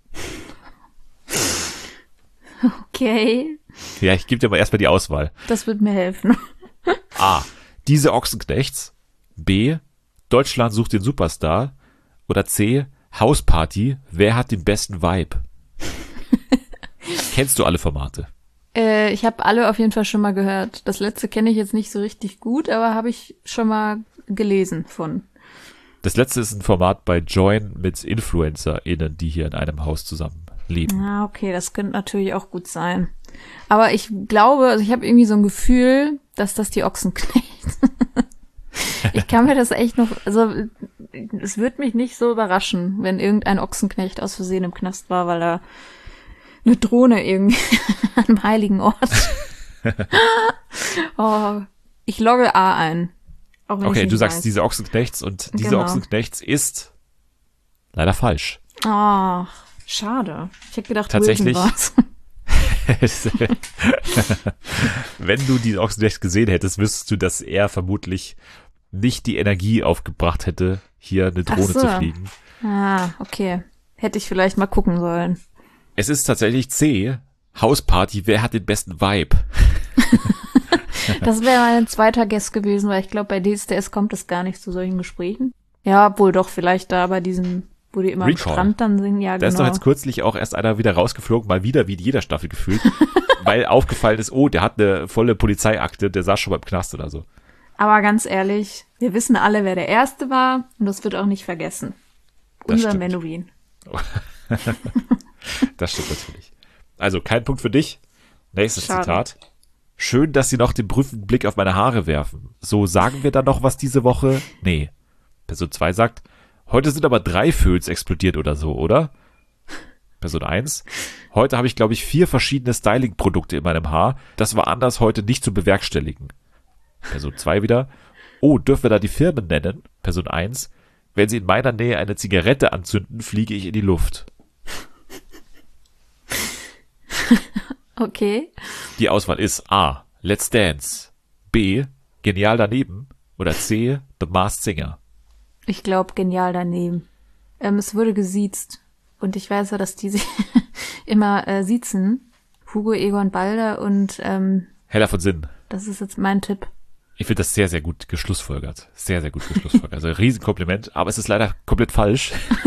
Speaker 2: Okay,
Speaker 1: Ja, ich gebe dir mal erstmal die Auswahl.
Speaker 2: das wird mir helfen.
Speaker 1: A. Diese Ochsenknechts. B. Deutschland sucht den Superstar. Oder C. Hausparty. Wer hat den besten Vibe? Kennst du alle Formate?
Speaker 2: Äh, ich habe alle auf jeden Fall schon mal gehört. Das letzte kenne ich jetzt nicht so richtig gut, aber habe ich schon mal gelesen von.
Speaker 1: Das letzte ist ein Format bei Join mit InfluencerInnen, die hier in einem Haus zusammen leben.
Speaker 2: Ah, okay, das könnte natürlich auch gut sein. Aber ich glaube, also ich habe irgendwie so ein Gefühl, dass das die Ochsenknechts. Ich kann mir das echt noch, also es würde mich nicht so überraschen, wenn irgendein Ochsenknecht aus Versehen im Knast war, weil er eine Drohne irgendwie an einem heiligen Ort. Oh, ich logge A ein. Auch wenn
Speaker 1: Okay,
Speaker 2: ich
Speaker 1: du
Speaker 2: nicht
Speaker 1: sagst
Speaker 2: weiß.
Speaker 1: diese Ochsenknechts und diese
Speaker 2: Genau.
Speaker 1: Ochsenknechts ist leider falsch.
Speaker 2: Ach, schade. Ich hätte gedacht,
Speaker 1: Tatsächlich.
Speaker 2: Wilson war's.
Speaker 1: Wenn du die Ochsenknechts gesehen hättest, wüsstest du, dass er vermutlich nicht die Energie aufgebracht hätte, hier eine
Speaker 2: Ach
Speaker 1: Drohne
Speaker 2: so.
Speaker 1: zu fliegen.
Speaker 2: Ah, okay. Hätte ich vielleicht mal gucken sollen.
Speaker 1: Es ist tatsächlich C. Hausparty, wer hat den besten Vibe?
Speaker 2: Das wäre mein zweiter Guess gewesen, weil ich glaube, bei D S D S kommt es gar nicht zu solchen Gesprächen. Ja, wohl doch, vielleicht da bei diesem, wo die immer
Speaker 1: Recall.
Speaker 2: am Strand dann singen. Ja,
Speaker 1: Da
Speaker 2: genau.
Speaker 1: ist doch jetzt kürzlich auch erst einer wieder rausgeflogen, mal wieder wie in jeder Staffel gefühlt, weil aufgefallen ist, oh, der hat eine volle Polizeiakte, der saß schon mal im Knast oder so.
Speaker 2: Aber ganz ehrlich, wir wissen alle, wer der Erste war und das wird auch nicht vergessen.
Speaker 1: Das
Speaker 2: Unser
Speaker 1: stimmt.
Speaker 2: Menuhin.
Speaker 1: Das stimmt natürlich. Also kein Punkt für dich. Nächstes
Speaker 2: Schade.
Speaker 1: Zitat. Schön, dass Sie noch den prüfenden Blick auf meine Haare werfen. So, sagen wir dann noch was diese Woche? Nee. Person zwei sagt, heute sind aber drei Föhns explodiert oder so, oder? Person eins. Heute habe ich, glaube ich, vier verschiedene Styling-Produkte in meinem Haar. Das war anders heute nicht zu bewerkstelligen. Person zwei wieder. Oh, dürfen wir da die Firmen nennen? Person eins. Wenn Sie in meiner Nähe eine Zigarette anzünden, fliege ich in die Luft.
Speaker 2: Okay.
Speaker 1: Die Auswahl ist A. Let's Dance. B. Genial daneben. Oder C. The Masked Singer.
Speaker 2: Ich glaube, genial daneben. Ähm, es wurde gesiezt. Und ich weiß ja, dass die sich immer äh, siezen. Hugo, Egon, Balder und ähm,
Speaker 1: Heller von Sinn.
Speaker 2: das ist jetzt mein Tipp.
Speaker 1: Ich finde das sehr, sehr gut geschlussfolgert. Sehr, sehr gut geschlussfolgert. Also ein Riesenkompliment, aber es ist leider komplett falsch.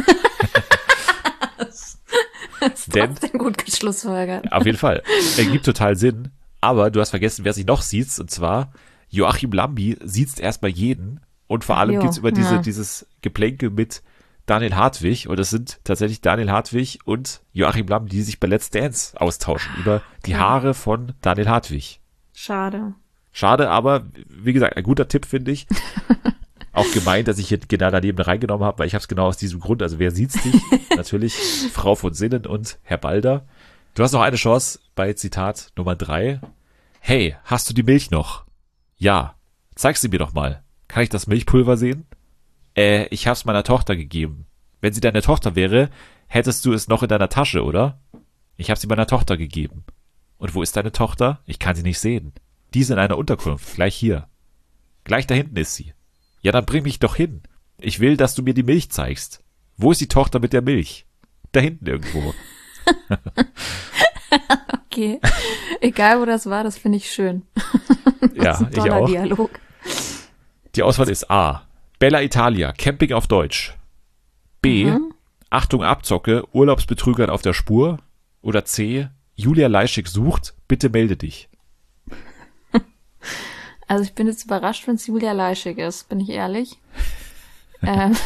Speaker 2: Das ist
Speaker 1: Denn-
Speaker 2: trotzdem gut geschlussfolgert.
Speaker 1: Auf jeden Fall. Er gibt total Sinn. Aber du hast vergessen, wer sich noch sieht. Und zwar Joachim Lambi sieht erstmal jeden. Und vor allem
Speaker 2: Jo,
Speaker 1: gibt's immer diese,
Speaker 2: ja.
Speaker 1: dieses Geplänkel mit Daniel Hartwig. Und es sind tatsächlich Daniel Hartwig und Joachim Lambi, die sich bei Let's Dance austauschen über die
Speaker 2: Okay.
Speaker 1: Haare von Daniel Hartwig.
Speaker 2: Schade.
Speaker 1: Schade, aber wie gesagt, ein guter Tipp, finde ich. Auch gemeint, dass ich hier genau daneben reingenommen habe, weil ich habe es genau aus diesem Grund. Also wer sieht's nicht? Natürlich Frau von Sinnen und Herr Balder. Du hast noch eine Chance bei Zitat Nummer drei. Hey, hast du die Milch noch? Ja. Zeig sie mir doch mal. Kann ich das Milchpulver sehen? Äh, ich hab's meiner Tochter gegeben. Wenn sie deine Tochter wäre, hättest du es noch in deiner Tasche, oder? Ich hab sie meiner Tochter gegeben. Und wo ist deine Tochter? Ich kann sie nicht sehen. Die ist in einer Unterkunft, gleich hier. Gleich da hinten ist sie. Ja, dann bring mich doch hin. Ich will, dass du mir die Milch zeigst. Wo ist die Tochter mit der Milch? Da hinten irgendwo.
Speaker 2: Okay. Egal, wo das war, das finde ich schön.
Speaker 1: Ja,
Speaker 2: das ist ein
Speaker 1: ich
Speaker 2: toller
Speaker 1: auch.
Speaker 2: Dialog.
Speaker 1: Die Auswahl ist A. Bella Italia, Camping auf Deutsch. B.
Speaker 2: Mhm.
Speaker 1: Achtung Abzocke, Urlaubsbetrügern auf der Spur. Oder C. Julia Leischig sucht, bitte melde dich.
Speaker 2: Also ich bin jetzt überrascht, wenn es Julia Leischig ist, bin ich ehrlich. ähm,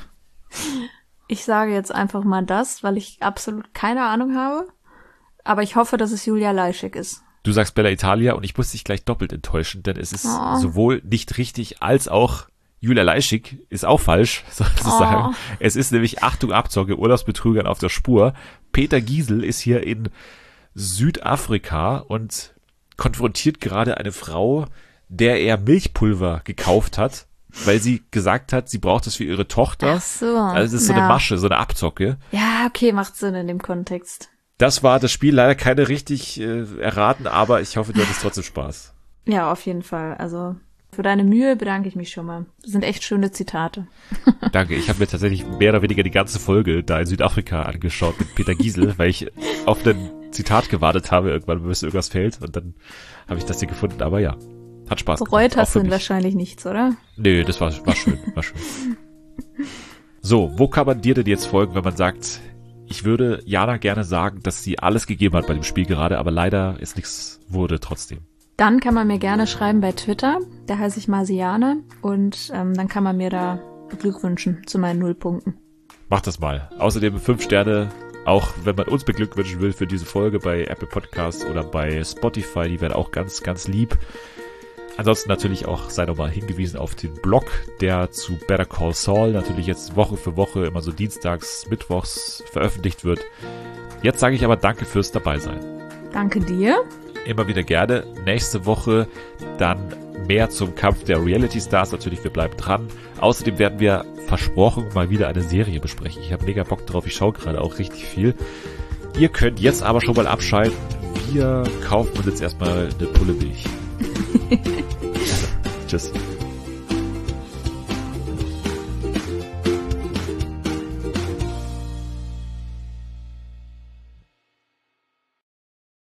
Speaker 2: ich sage jetzt einfach mal das, weil ich absolut keine Ahnung habe. Aber ich hoffe, dass es Julia Leischig ist.
Speaker 1: Du sagst Bella Italia und ich muss dich gleich doppelt enttäuschen, denn es ist
Speaker 2: Oh.
Speaker 1: sowohl nicht richtig als auch Julia Leischig ist auch falsch, sozusagen.
Speaker 2: Oh.
Speaker 1: Es ist nämlich Achtung Abzocke, Urlaubsbetrügern auf der Spur. Peter Giesel ist hier in Südafrika und konfrontiert gerade eine Frau, der er Milchpulver gekauft hat, weil sie gesagt hat, sie braucht es für ihre Tochter.
Speaker 2: Ach so.
Speaker 1: Also es ist so
Speaker 2: ja.
Speaker 1: eine Masche, so eine Abzocke.
Speaker 2: Ja, okay, macht Sinn in dem Kontext.
Speaker 1: Das war das Spiel, leider keine richtig äh, erraten, aber ich hoffe, du hattest trotzdem Spaß.
Speaker 2: Ja, auf jeden Fall. Also für deine Mühe bedanke ich mich schon mal. Das sind echt schöne Zitate.
Speaker 1: Danke, ich habe mir tatsächlich mehr oder weniger die ganze Folge da in Südafrika angeschaut mit Peter Giesel, weil ich auf ein Zitat gewartet habe, irgendwann, bis irgendwas fällt und dann habe ich das hier gefunden, aber ja, hat Spaß gemacht.
Speaker 2: Bereut
Speaker 1: auch
Speaker 2: hast
Speaker 1: für
Speaker 2: du
Speaker 1: mich.
Speaker 2: wahrscheinlich nichts, oder?
Speaker 1: Nö, das war, war schön, war schön. So, wo kann man dir denn jetzt folgen, wenn man sagt, ich würde Jana gerne sagen, dass sie alles gegeben hat bei dem Spiel gerade, aber leider ist nichts wurde trotzdem.
Speaker 2: Dann kann man mir gerne schreiben bei Twitter, da heiße ich Marsiane und ähm, dann kann man mir da beglückwünschen zu meinen Nullpunkten.
Speaker 1: Mach das mal. Außerdem fünf Sterne, auch wenn man uns beglückwünschen will für diese Folge bei Apple Podcasts oder bei Spotify, die werden auch ganz, ganz lieb. Ansonsten natürlich auch sei nochmal hingewiesen auf den Blog, der zu Better Call Saul natürlich jetzt Woche für Woche immer so dienstags, mittwochs veröffentlicht wird. Jetzt sage ich aber danke fürs Dabeisein.
Speaker 2: Danke dir.
Speaker 1: Immer wieder gerne. Nächste Woche dann mehr zum Kampf der Reality Stars. Natürlich, wir bleiben dran. Außerdem werden wir versprochen mal wieder eine Serie besprechen. Ich habe mega Bock drauf. Ich schaue gerade auch richtig viel. Ihr könnt jetzt aber schon mal abschalten. Wir kaufen uns jetzt erstmal eine Pulle Milch. Also, tschüss.